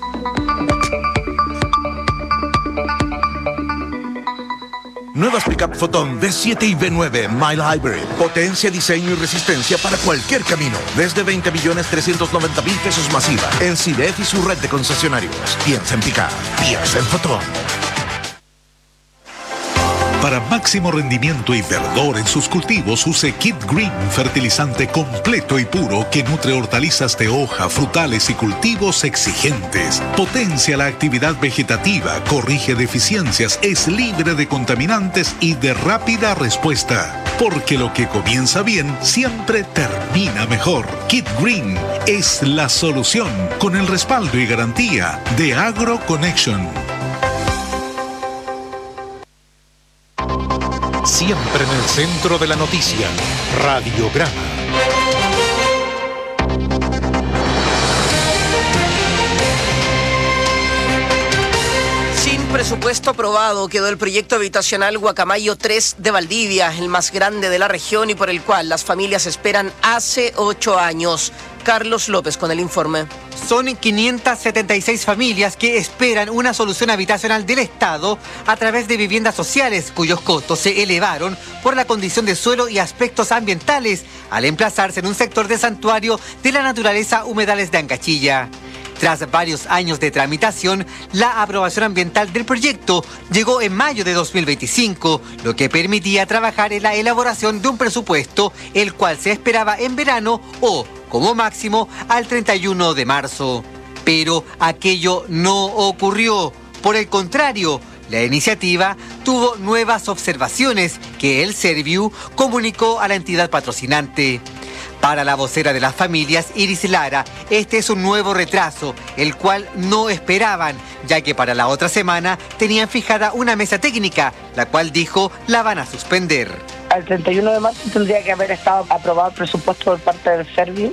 Nuevas Pickup Photon V7 y V9 Mile Hybrid. Potencia, diseño y resistencia para cualquier camino. Desde 20.390.000 pesos masiva. En CIDEF y su red de concesionarios. Piensa en Pickup. Piensa en Photon. Para máximo rendimiento y verdor en sus cultivos, use Kid Green, fertilizante completo y puro que nutre hortalizas de hoja, frutales y cultivos exigentes. Potencia la actividad vegetativa, corrige deficiencias, es libre de contaminantes y de rápida respuesta. Porque lo que comienza bien siempre termina mejor. Kid Green es la solución, con el respaldo y garantía de AgroConnection. Siempre en el centro de la noticia, Radiograma. Presupuesto aprobado quedó el proyecto habitacional Guacamayo 3 de Valdivia, el más grande de la región y por el cual las familias esperan hace 8 años. Carlos López con el informe. Son 576 familias que esperan una solución habitacional del Estado a través de viviendas sociales, cuyos costos se elevaron por la condición de suelo y aspectos ambientales, al emplazarse en un sector de santuario de la naturaleza Humedales de Ancachilla. Tras varios años de tramitación, la aprobación ambiental del proyecto llegó en mayo de 2025, lo que permitía trabajar en la elaboración de un presupuesto, el cual se esperaba en verano o, como máximo, al 31 de marzo. Pero aquello no ocurrió. Por el contrario, la iniciativa tuvo nuevas observaciones que el Serviu comunicó a la entidad patrocinante. Para la vocera de las familias, Iris Lara, este es un nuevo retraso, el cual no esperaban, ya que para la otra semana tenían fijada una mesa técnica, la cual dijo la van a suspender. Al 31 de marzo tendría que haber estado aprobado el presupuesto por parte del Serviu.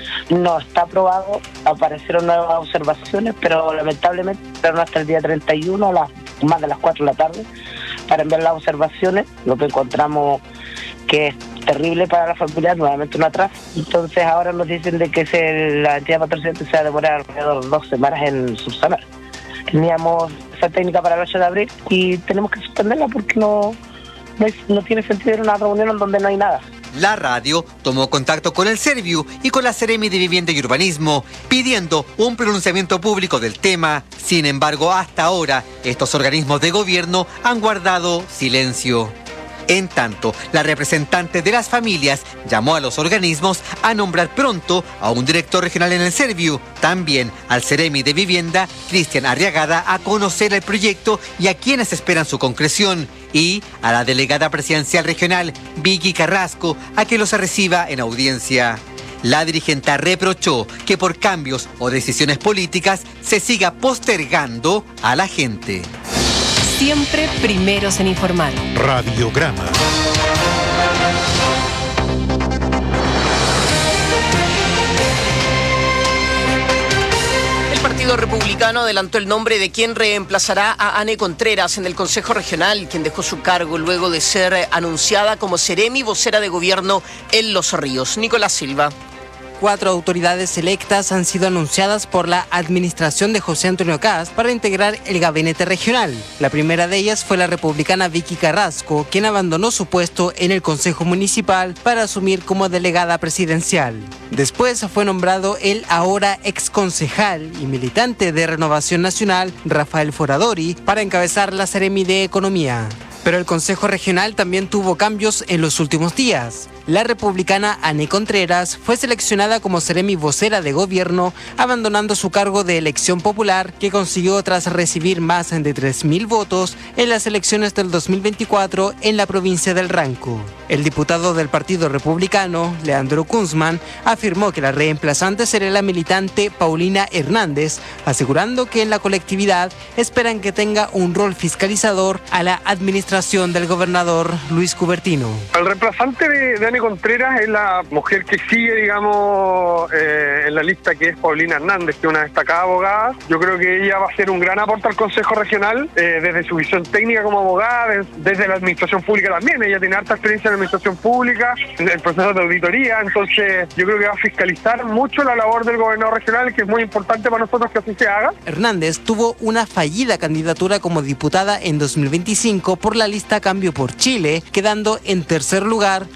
No está aprobado, aparecieron nuevas observaciones, pero lamentablemente esperaron hasta el día 31, más de las 4 de la tarde, para enviar las observaciones, lo que encontramos que es terrible para la familia, nuevamente un atraso. Entonces ahora nos dicen de que la entidad patrocinante se va a demorar alrededor de 2 semanas en subsanar. Teníamos esa técnica para el 8 de abril y tenemos que suspenderla porque no tiene sentido ir a una reunión en donde no hay nada. La radio tomó contacto con el Serviu y con la Seremi de Vivienda y Urbanismo, pidiendo un pronunciamiento público del tema. Sin embargo, hasta ahora, estos organismos de gobierno han guardado silencio. En tanto, la representante de las familias llamó a los organismos a nombrar pronto a un director regional en el Serviu, también al Seremi de Vivienda, Cristian Arriagada, a conocer el proyecto y a quienes esperan su concreción, y a la delegada presidencial regional, Vicky Carrasco, a que los reciba en audiencia. La dirigente reprochó que por cambios o decisiones políticas se siga postergando a la gente. Siempre primeros en informar. Radiograma. El Partido Republicano adelantó el nombre de quien reemplazará a Anne Contreras en el Consejo Regional, quien dejó su cargo luego de ser anunciada como Seremi vocera de gobierno en Los Ríos. Nicolás Silva. 4 autoridades electas han sido anunciadas por la administración de José Antonio Kast para integrar el gabinete regional. La primera de ellas fue la republicana Vicky Carrasco, quien abandonó su puesto en el Consejo Municipal para asumir como delegada presidencial. Después fue nombrado el ahora exconcejal y militante de Renovación Nacional, Rafael Foradori, para encabezar la Seremi de Economía. Pero el Consejo Regional también tuvo cambios en los últimos días. La republicana Anne Contreras fue seleccionada como Seremi vocera de gobierno, abandonando su cargo de elección popular que consiguió tras recibir más de 3.000 votos en las elecciones del 2024 en la provincia del Ranco. El diputado del Partido Republicano, Leandro Kunzman, afirmó que la reemplazante será la militante Paulina Hernández, asegurando que en la colectividad esperan que tenga un rol fiscalizador a la administración del gobernador Luis Cubertino. El reemplazante de Anne Contreras es la mujer que sigue, digamos, en la lista, que es Paulina Hernández, que es una destacada abogada. Yo creo que ella va a ser un gran aporte al Consejo Regional, desde su visión técnica como abogada, desde la administración pública también. Ella tiene harta experiencia en la administración pública, en el proceso de auditoría, entonces yo creo que va a fiscalizar mucho la labor del gobernador regional, que es muy importante para nosotros que así se haga. Hernández tuvo una fallida candidatura como diputada en 2025 por la lista Cambio por Chile, quedando en tercer lugar con más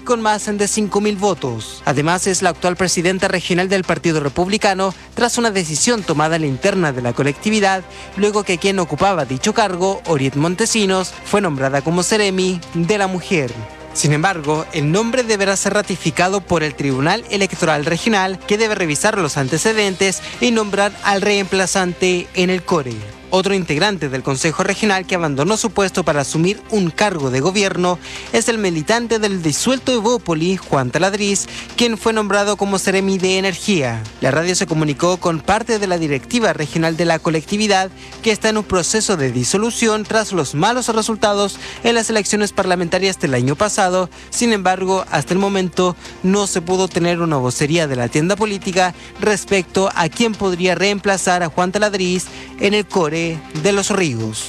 margen de 5.000 votos. Además, es la actual presidenta regional del Partido Republicano tras una decisión tomada en la interna de la colectividad, luego que quien ocupaba dicho cargo, Oriet Montesinos, fue nombrada como Seremi de la Mujer. Sin embargo, el nombre deberá ser ratificado por el Tribunal Electoral Regional, que debe revisar los antecedentes y nombrar al reemplazante en el CORE. Otro integrante del Consejo Regional que abandonó su puesto para asumir un cargo de gobierno es el militante del disuelto Evópoli, Juan Taladriz, quien fue nombrado como Seremi de Energía. La radio se comunicó con parte de la directiva regional de la colectividad, que está en un proceso de disolución tras los malos resultados en las elecciones parlamentarias del año pasado. Sin embargo, hasta el momento no se pudo tener una vocería de la tienda política respecto a quién podría reemplazar a Juan Taladriz en el CORE de Los Ríos.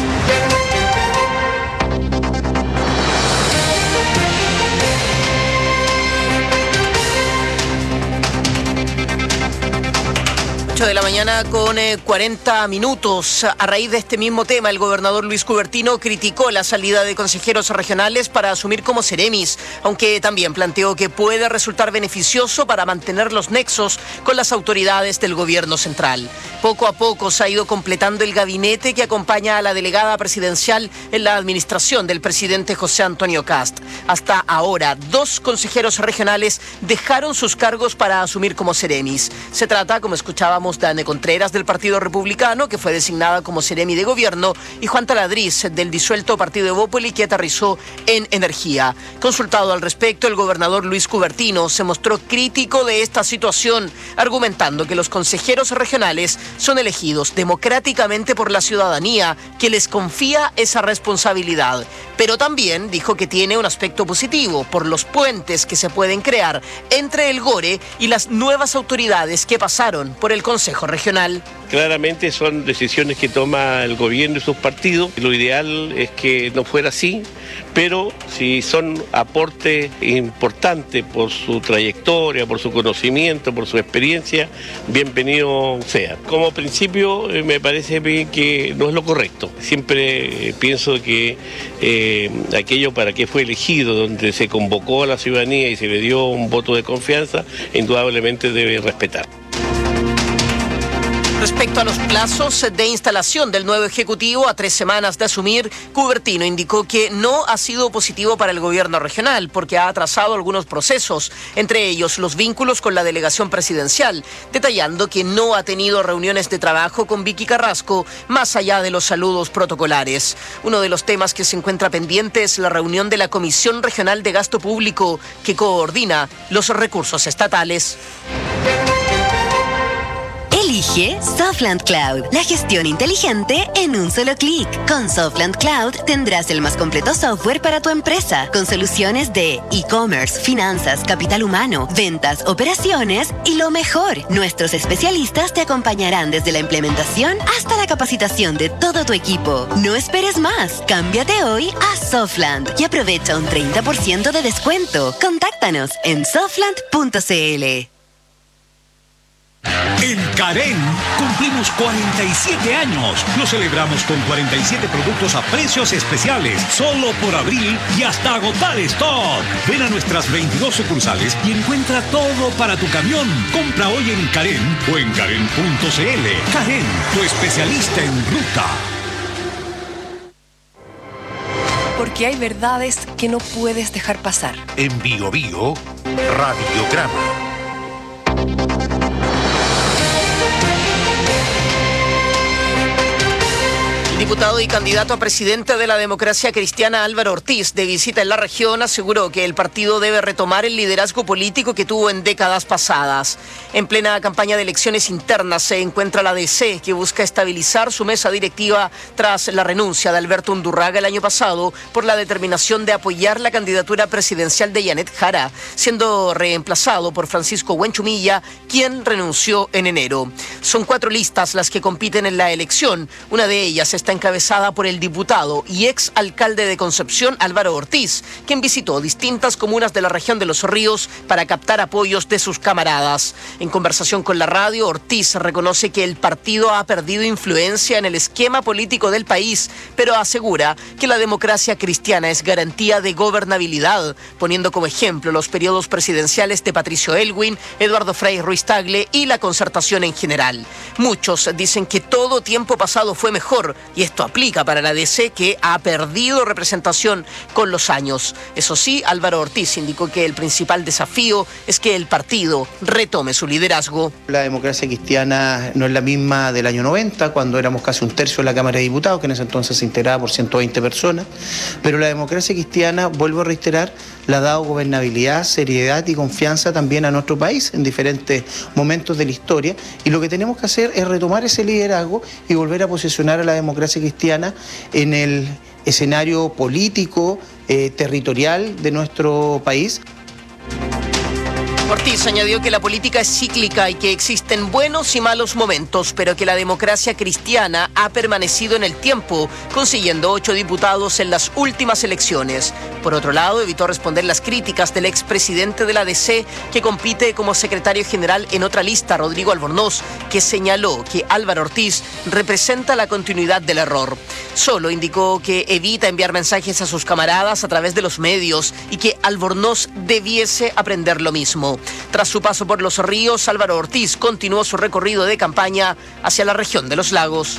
De la mañana con 40 minutos. A raíz de este mismo tema, el gobernador Luis Cubertino criticó la salida de consejeros regionales para asumir como seremis, aunque también planteó que puede resultar beneficioso para mantener los nexos con las autoridades del gobierno central. Poco a poco se ha ido completando el gabinete que acompaña a la delegada presidencial en la administración del presidente José Antonio Kast. Hasta ahora, 2 consejeros regionales dejaron sus cargos para asumir como seremis. Se trata, como escuchábamos, de Dani Contreras del Partido Republicano, que fue designada como Seremi de Gobierno, y Juan Taladriz del disuelto Partido Evópoli, que aterrizó en Energía. Consultado al respecto, el gobernador Luis Cubertino se mostró crítico de esta situación, argumentando que los consejeros regionales son elegidos democráticamente por la ciudadanía, que les confía esa responsabilidad. Pero también dijo que tiene un aspecto positivo por los puentes que se pueden crear entre el GORE y las nuevas autoridades que pasaron por el Consejo Regional. Claramente son decisiones que toma el gobierno y sus partidos. Lo ideal es que no fuera así, pero si son aportes importantes por su trayectoria, por su conocimiento, por su experiencia, bienvenido sea. Como principio me parece bien que no es lo correcto. Siempre pienso que aquello para que fue elegido, donde se convocó a la ciudadanía y se le dio un voto de confianza, indudablemente debe respetar. Respecto a los plazos de instalación del nuevo Ejecutivo a 3 semanas de asumir, Cubertino indicó que no ha sido positivo para el gobierno regional porque ha atrasado algunos procesos, entre ellos los vínculos con la delegación presidencial, detallando que no ha tenido reuniones de trabajo con Vicky Carrasco más allá de los saludos protocolares. Uno de los temas que se encuentra pendiente es la reunión de la Comisión Regional de Gasto Público que coordina los recursos estatales. Elige Softland Cloud, la gestión inteligente en un solo clic. Con Softland Cloud tendrás el más completo software para tu empresa, con soluciones de e-commerce, finanzas, capital humano, ventas, operaciones y lo mejor. Nuestros especialistas te acompañarán desde la implementación hasta la capacitación de todo tu equipo. No esperes más. Cámbiate hoy a Softland y aprovecha un 30% de descuento. Contáctanos en softland.cl. En Karen cumplimos 47 años. Lo celebramos con 47 productos a precios especiales, solo por abril y hasta agotar stock. Ven a nuestras 22 sucursales y encuentra todo para tu camión. Compra hoy en Karen o en karen.cl. Karen, tu especialista en ruta. Porque hay verdades que no puedes dejar pasar. En Bio Bio, Radiograma. El diputado y candidato a presidente de la Democracia Cristiana Álvaro Ortiz, de visita en la región, aseguró que el partido debe retomar el liderazgo político que tuvo en décadas pasadas. En plena campaña de elecciones internas se encuentra la DC, que busca estabilizar su mesa directiva tras la renuncia de Alberto Undurraga el año pasado por la determinación de apoyar la candidatura presidencial de Yanet Jara, siendo reemplazado por Francisco Huenchumilla, quien renunció en enero. Son 4 listas las que compiten en la elección. Una de ellas está encabezada por el diputado y ex alcalde de Concepción, Álvaro Ortiz, quien visitó distintas comunas de la región de Los Ríos para captar apoyos de sus camaradas. En conversación con la radio, Ortiz reconoce que el partido ha perdido influencia en el esquema político del país, pero asegura que la democracia cristiana es garantía de gobernabilidad, poniendo como ejemplo los periodos presidenciales de Patricio Elwin, Eduardo Frei Ruiz-Tagle y la concertación en general. Muchos dicen que todo tiempo pasado fue mejor, y esto aplica para la DC, que ha perdido representación con los años. Eso sí, Álvaro Ortiz indicó que el principal desafío es que el partido retome su liderazgo. La democracia cristiana no es la misma del año 90, cuando éramos casi un tercio de la Cámara de Diputados, que en ese entonces se integraba por 120 personas, pero la democracia cristiana, vuelvo a reiterar, le ha dado gobernabilidad, seriedad y confianza también a nuestro país en diferentes momentos de la historia, y lo que tenemos que hacer es retomar ese liderazgo y volver a posicionar a la democracia cristiana en el escenario político, territorial de nuestro país. Ortiz añadió que la política es cíclica y que existen buenos y malos momentos, pero que la democracia cristiana ha permanecido en el tiempo, consiguiendo 8 diputados en las últimas elecciones. Por otro lado, evitó responder las críticas del expresidente de la DC, que compite como secretario general en otra lista, Rodrigo Albornoz, que señaló que Álvaro Ortiz representa la continuidad del error. Solo indicó que evita enviar mensajes a sus camaradas a través de los medios y que Albornoz debiese aprender lo mismo. Tras su paso por Los Ríos, Álvaro Ortiz continuó su recorrido de campaña hacia la región de los lagos.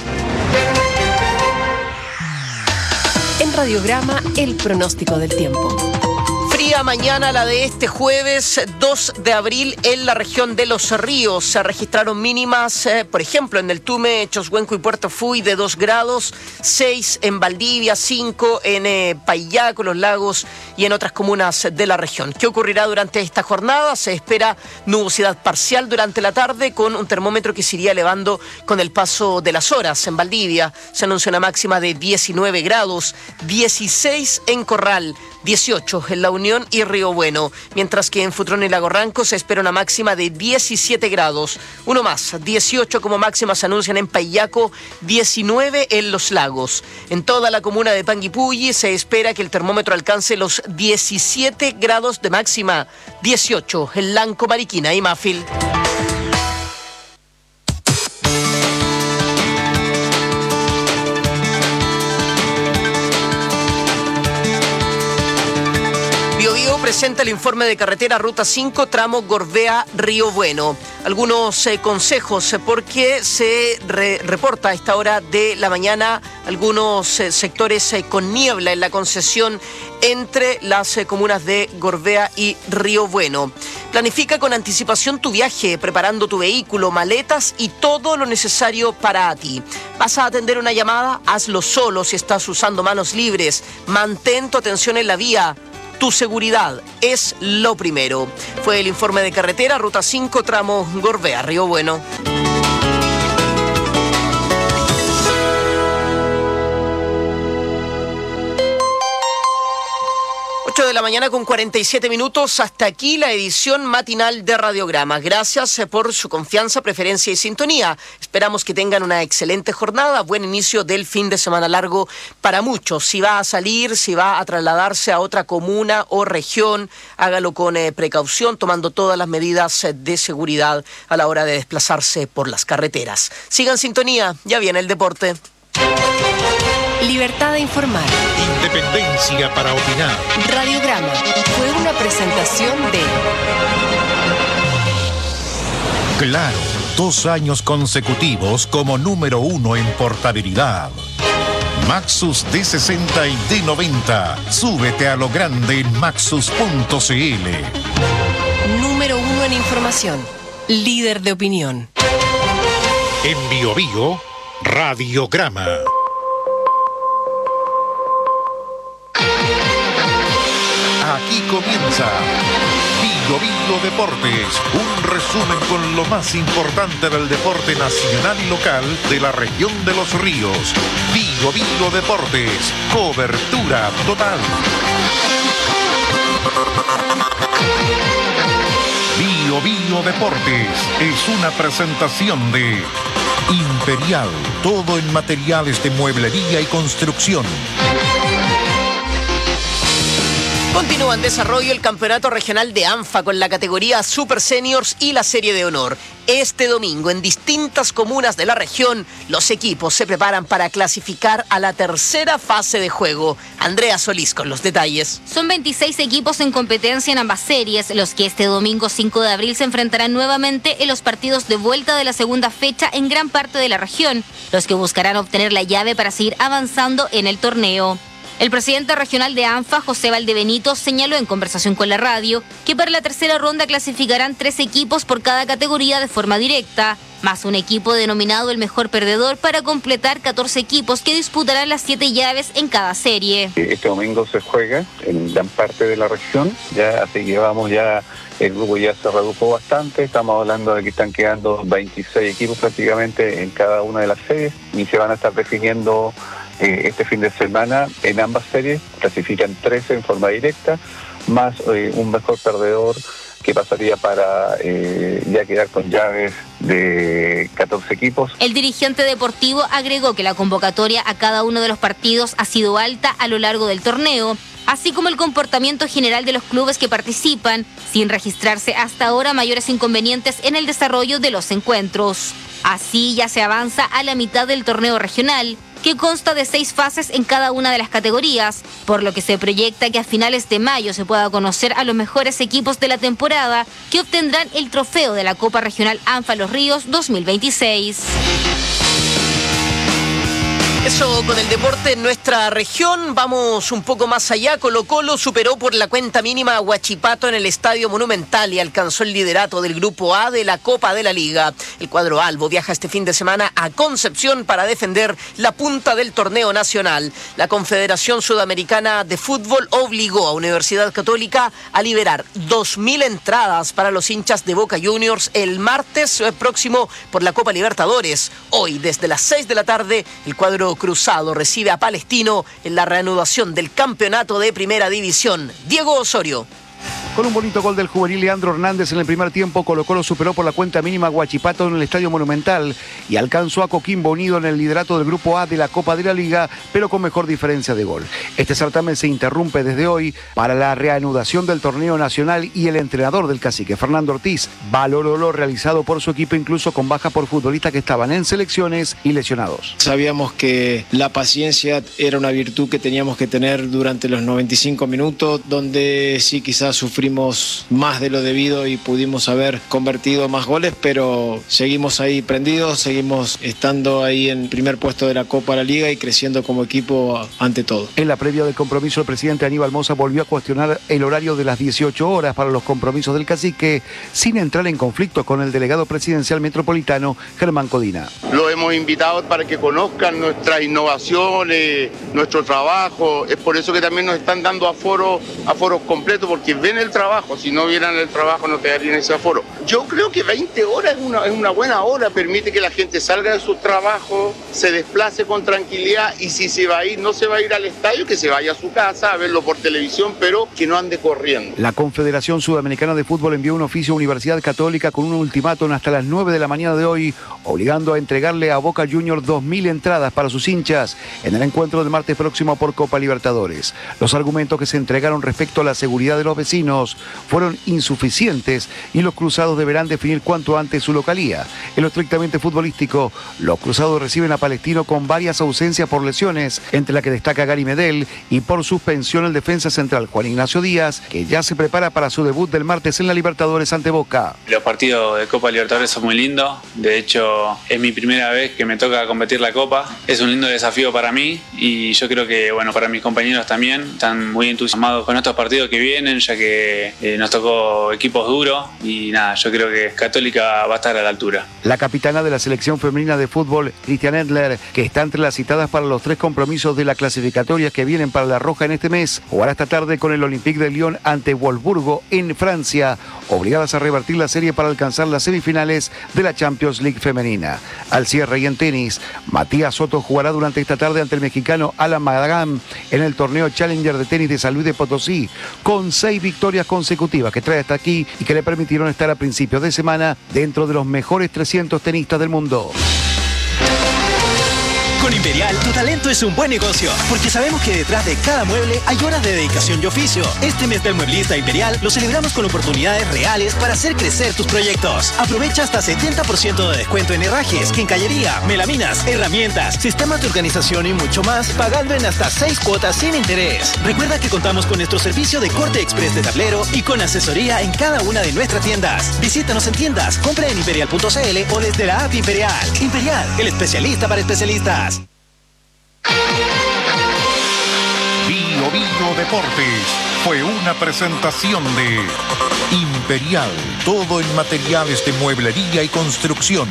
En Radiograma, el pronóstico del tiempo. Fría mañana la de este jueves 2 de abril en la región de Los Ríos. Se registraron mínimas, por ejemplo, en el Tume, Choshuenco y Puerto Fuy de 2 grados, 6 en Valdivia, 5 en Paillaco, Los Lagos y en otras comunas de la región. ¿Qué ocurrirá durante esta jornada? Se espera nubosidad parcial durante la tarde con un termómetro que se iría elevando con el paso de las horas. En Valdivia se anuncia una máxima de 19 grados, 16 en Corral, 18 en La Unión y Río Bueno, mientras que en Futrón y Lago Ranco se espera una máxima de 17 grados. Uno más, 18 como máxima se anuncian en Paillaco, 19 en Los Lagos. En toda la comuna de Panguipulli se espera que el termómetro alcance los 17 grados de máxima, 18 en Lanco, Mariquina y Mafil. Presenta el informe de carretera Ruta 5, tramo Gorbea-Río Bueno. Algunos consejos, porque se reporta a esta hora de la mañana algunos sectores con niebla en la concesión entre las comunas de Gorbea y Río Bueno. Planifica con anticipación tu viaje, preparando tu vehículo, maletas y todo lo necesario para ti. ¿Vas a atender una llamada? Hazlo solo si estás usando manos libres. Mantén tu atención en la vía. Tu seguridad es lo primero. Fue el informe de carretera Ruta 5, tramo Gorbea, Río Bueno. 8 de la mañana con 47 minutos. Hasta aquí la edición matinal de Radiogramas. Gracias por su confianza, preferencia y sintonía. Esperamos que tengan una excelente jornada, buen inicio del fin de semana largo para muchos. Si va a salir, si va a trasladarse a otra comuna o región, hágalo con precaución, tomando todas las medidas de seguridad a la hora de desplazarse por las carreteras. Sigan en sintonía, ya viene el deporte. Libertad de informar. Independencia para opinar. Radiograma fue una presentación de Claro, 2 años consecutivos como número 1 en portabilidad. Maxus D60 y D90. Súbete a lo grande en maxus.cl. Número 1 en información. Líder de opinión. En Bio Bio, Radiograma. Aquí comienza Bio Bio Deportes, un resumen con lo más importante del deporte nacional y local de la región de Los Ríos. Bio Bio Deportes, cobertura total. Bio Bio Bio Deportes es una presentación de Imperial, todo en materiales de mueblería y construcción. Continúa en desarrollo el campeonato regional de ANFA con la categoría Super Seniors y la Serie de Honor. Este domingo, en distintas comunas de la región, los equipos se preparan para clasificar a la tercera fase de juego. Andrea Solís con los detalles. Son 26 equipos en competencia en ambas series, los que este domingo 5 de abril se enfrentarán nuevamente en los partidos de vuelta de la segunda fecha en gran parte de la región, los que buscarán obtener la llave para seguir avanzando en el torneo. El presidente regional de ANFA, José Valdebenito, señaló en conversación con la radio que para la tercera ronda clasificarán 3 equipos por cada categoría de forma directa, más un equipo denominado el mejor perdedor para completar 14 equipos que disputarán las 7 llaves en cada serie. Este domingo se juega en gran parte de la región, ya así llevamos ya. El grupo ya se redujo bastante, estamos hablando de que están quedando 26 equipos prácticamente en cada una de las series y se van a estar definiendo este fin de semana en ambas series. Clasifican 13 en forma directa, más un mejor perdedor que pasaría para ya quedar con llaves de 14 equipos. El dirigente deportivo agregó que la convocatoria a cada uno de los partidos ha sido alta a lo largo del torneo, así como el comportamiento general de los clubes que participan, sin registrarse hasta ahora mayores inconvenientes en el desarrollo de los encuentros. Así ya se avanza a la mitad del torneo regional, que consta de 6 fases en cada una de las categorías, por lo que se proyecta que a finales de mayo se pueda conocer a los mejores equipos de la temporada que obtendrán el trofeo de la Copa Regional ANFA Los Ríos 2026. Eso con el deporte en nuestra región. Vamos un poco más allá. Colo-Colo superó por la cuenta mínima a Huachipato en el Estadio Monumental y alcanzó el liderato del Grupo A de la Copa de la Liga. El cuadro albo viaja este fin de semana a Concepción para defender la punta del torneo nacional. La Confederación Sudamericana de Fútbol obligó a Universidad Católica a liberar 2.000 entradas para los hinchas de Boca Juniors el martes próximo por la Copa Libertadores. Hoy, desde las 6 de la tarde, el cuadro cruzado recibe a Palestino en la reanudación del campeonato de Primera División. Diego Osorio. Con un bonito gol del juvenil Leandro Hernández en el primer tiempo, Colo-Colo superó por la cuenta mínima a Huachipato en el Estadio Monumental y alcanzó a Coquimbo Unido en el liderato del Grupo A de la Copa de la Liga, pero con mejor diferencia de gol. Este certamen se interrumpe desde hoy para la reanudación del torneo nacional y el entrenador del Cacique, Fernando Ortiz, valoró lo realizado por su equipo incluso con baja por futbolistas que estaban en selecciones y lesionados. Sabíamos que la paciencia era una virtud que teníamos que tener durante los 95 minutos, donde sí quizás sufrimos más de lo debido y pudimos haber convertido más goles, pero seguimos ahí prendidos, seguimos estando ahí en primer puesto de la Copa de la Liga y creciendo como equipo ante todo. En la previa del compromiso, el presidente Aníbal Mosa volvió a cuestionar el horario de las 18 horas para los compromisos del Cacique, sin entrar en conflicto con el delegado presidencial metropolitano, Germán Codina. Lo hemos invitado para que conozcan nuestras innovaciones, nuestro trabajo. Es por eso que también nos están dando aforos completos, porque ven el trabajo. Si no vieran el trabajo no quedarían ese aforo. Yo creo que 20 horas es una buena hora, permite que la gente salga de su trabajo, se desplace con tranquilidad y si se va a ir, no se va a ir al estadio, que se vaya a su casa a verlo por televisión, pero que no ande corriendo. La Confederación Sudamericana de Fútbol envió un oficio a Universidad Católica con un ultimátum hasta las 9 de la mañana de hoy, obligando a entregarle a Boca Juniors 2.000 entradas para sus hinchas en el encuentro del martes próximo por Copa Libertadores. Los argumentos que se entregaron respecto a la seguridad de los vecinos fueron insuficientes y los cruzados deberán definir cuanto antes su localía. En lo estrictamente futbolístico, los cruzados reciben a Palestino con varias ausencias por lesiones, entre la que destaca Gary Medel, y por suspensión el defensa central Juan Ignacio Díaz, que ya se prepara para su debut del martes en la Libertadores ante Boca. Los partidos de Copa Libertadores son muy lindos, de hecho es mi primera vez que me toca competir la Copa, es un lindo desafío para mí y yo creo que para mis compañeros también, están muy entusiasmados con estos partidos que vienen, ya que nos tocó equipos duros y nada, yo creo que Católica va a estar a la altura. La capitana de la selección femenina de fútbol, Cristian Edler, que está entre las citadas para los 3 compromisos de la clasificatoria que vienen para la Roja en este mes, jugará esta tarde con el Olympique de Lyon ante Wolfsburgo en Francia, obligadas a revertir la serie para alcanzar las semifinales de la Champions League femenina. Al cierre y en tenis, Matías Soto jugará durante esta tarde ante el mexicano Alan Madagán en el torneo Challenger de tenis de San Luis de Potosí, con 6 victorias consecutivas que trae hasta aquí y que le permitieron estar a principios principios de semana dentro de los mejores 300 tenistas del mundo. Con Imperial, tu talento es un buen negocio, porque sabemos que detrás de cada mueble hay horas de dedicación y oficio. Este mes del mueblista Imperial lo celebramos con oportunidades reales para hacer crecer tus proyectos. Aprovecha hasta 70% de descuento en herrajes, quincallería, melaminas, herramientas, sistemas de organización y mucho más, pagando en hasta 6 cuotas sin interés. Recuerda que contamos con nuestro servicio de corte express de tablero y con asesoría en cada una de nuestras tiendas. Visítanos en tiendas, compra en imperial.cl o desde la app Imperial. Imperial, el especialista para especialistas. Bio Deportes fue una presentación de Imperial, todo en materiales de mueblería y construcción.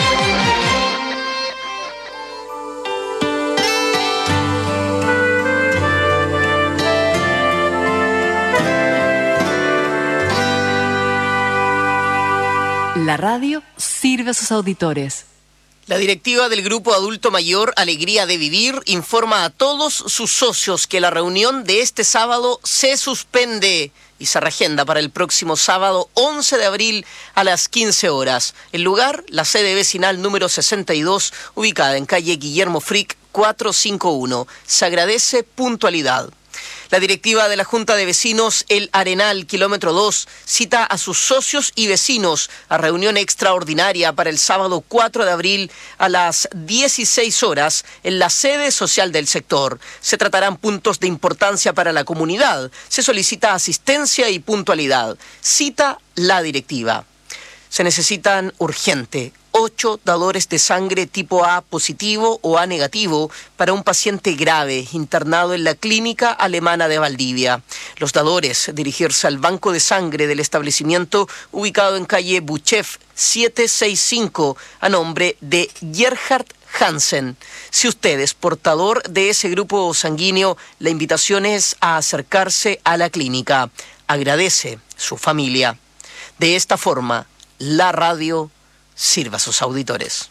La radio sirve a sus auditores. La directiva del Grupo Adulto Mayor Alegría de Vivir informa a todos sus socios que la reunión de este sábado se suspende y se reagenda para el próximo sábado 11 de abril a las 15 horas. El lugar, la sede vecinal número 62, ubicada en calle Guillermo Frick 451. Se agradece puntualidad. La directiva de la Junta de Vecinos El Arenal, kilómetro 2, cita a sus socios y vecinos a reunión extraordinaria para el sábado 4 de abril a las 16 horas en la sede social del sector. Se tratarán puntos de importancia para la comunidad. Se solicita asistencia y puntualidad. Cita la directiva. Se necesitan urgente 8 dadores de sangre tipo A positivo o A negativo para un paciente grave internado en la Clínica Alemana de Valdivia. Los dadores dirigirse al banco de sangre del establecimiento ubicado en calle Buchef 765 a nombre de Gerhard Hansen. Si usted es portador de ese grupo sanguíneo, la invitación es a acercarse a la clínica. Agradece su familia. De esta forma, la radio sirva a sus auditores.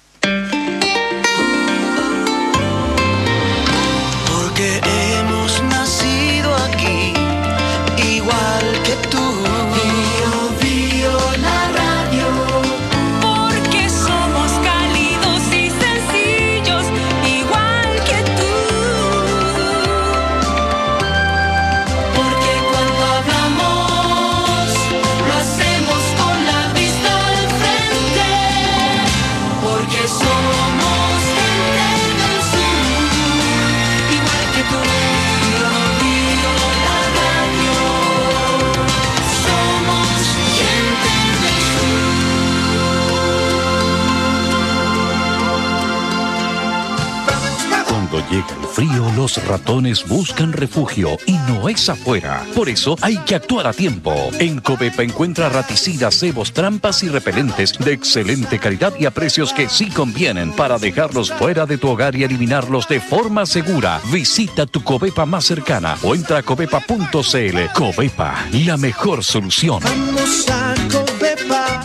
Porque hemos nacido aquí, igual que tú. Bio, la radio. Porque somos cálidos y sencillos, igual que tú. Porque cuando hablamos, lo hacemos con la vista al frente. Porque somos gente del sur, igual que tú. Bio, la radio. Somos gente del Cuando llega el frío, los ratones buscan refugio y no es afuera. Por eso hay que actuar a tiempo. En Covepa encuentra raticidas, cebos, trampas y repelentes de excelente calidad y a precios que sí convienen para dejarlos fuera de tu hogar y eliminarlos de forma segura. Visita tu Covepa más cercana o entra a covepa.cl. Covepa, la mejor solución. Vamos a Covepa.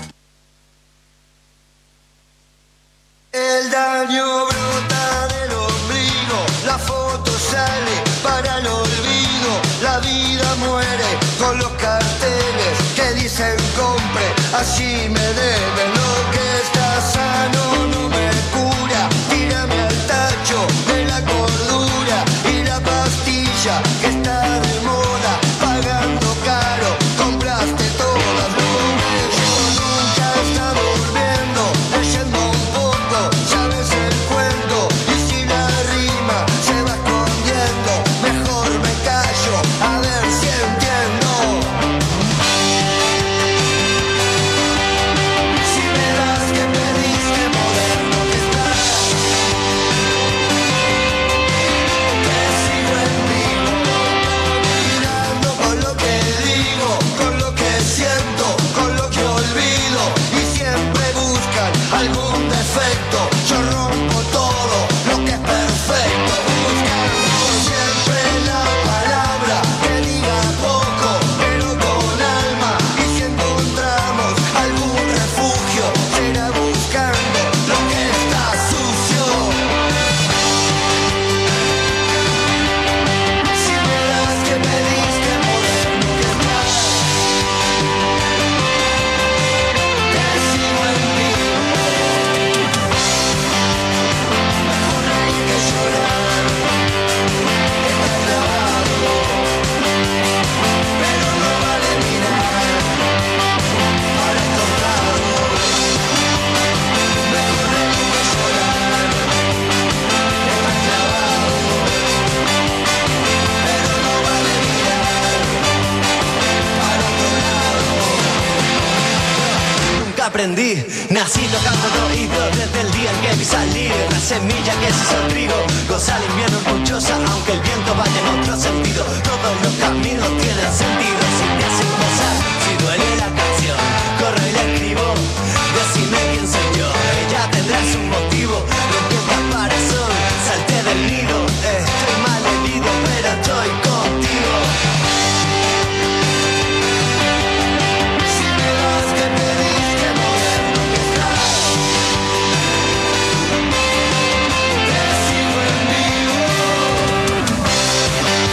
El daño brota del ombligo, la foto sale para el olvido, la vida muere con los carteles que dicen compre, así me deben, lo que está sano no me cura, tírame al tacho de la cordura y la pastilla que está de moda, pagando caro, compraste todas, yo nunca he estado durmiendo, leyendo un poco, sabes el cuento, y si la rima se va escondiendo, mejor me callo, a ver si entiendo. Si me das que pediste moderno que estás, que sigo en vivo, mirando con lo que digo, con lo que siento, con lo que olvido, y siempre buscan algún defecto, yo rompo todo lo que es perfecto, buscando siempre la palabra que diga poco, pero con alma, y si encontramos algún refugio, será buscando lo que está sucio. Si me das que pediste moderno que estás, aprendí. Nací tocando el oído desde el día en que vi salir la semilla que se hizo trigo. Goza el invierno orgullosa aunque el viento vaya en otro sentido.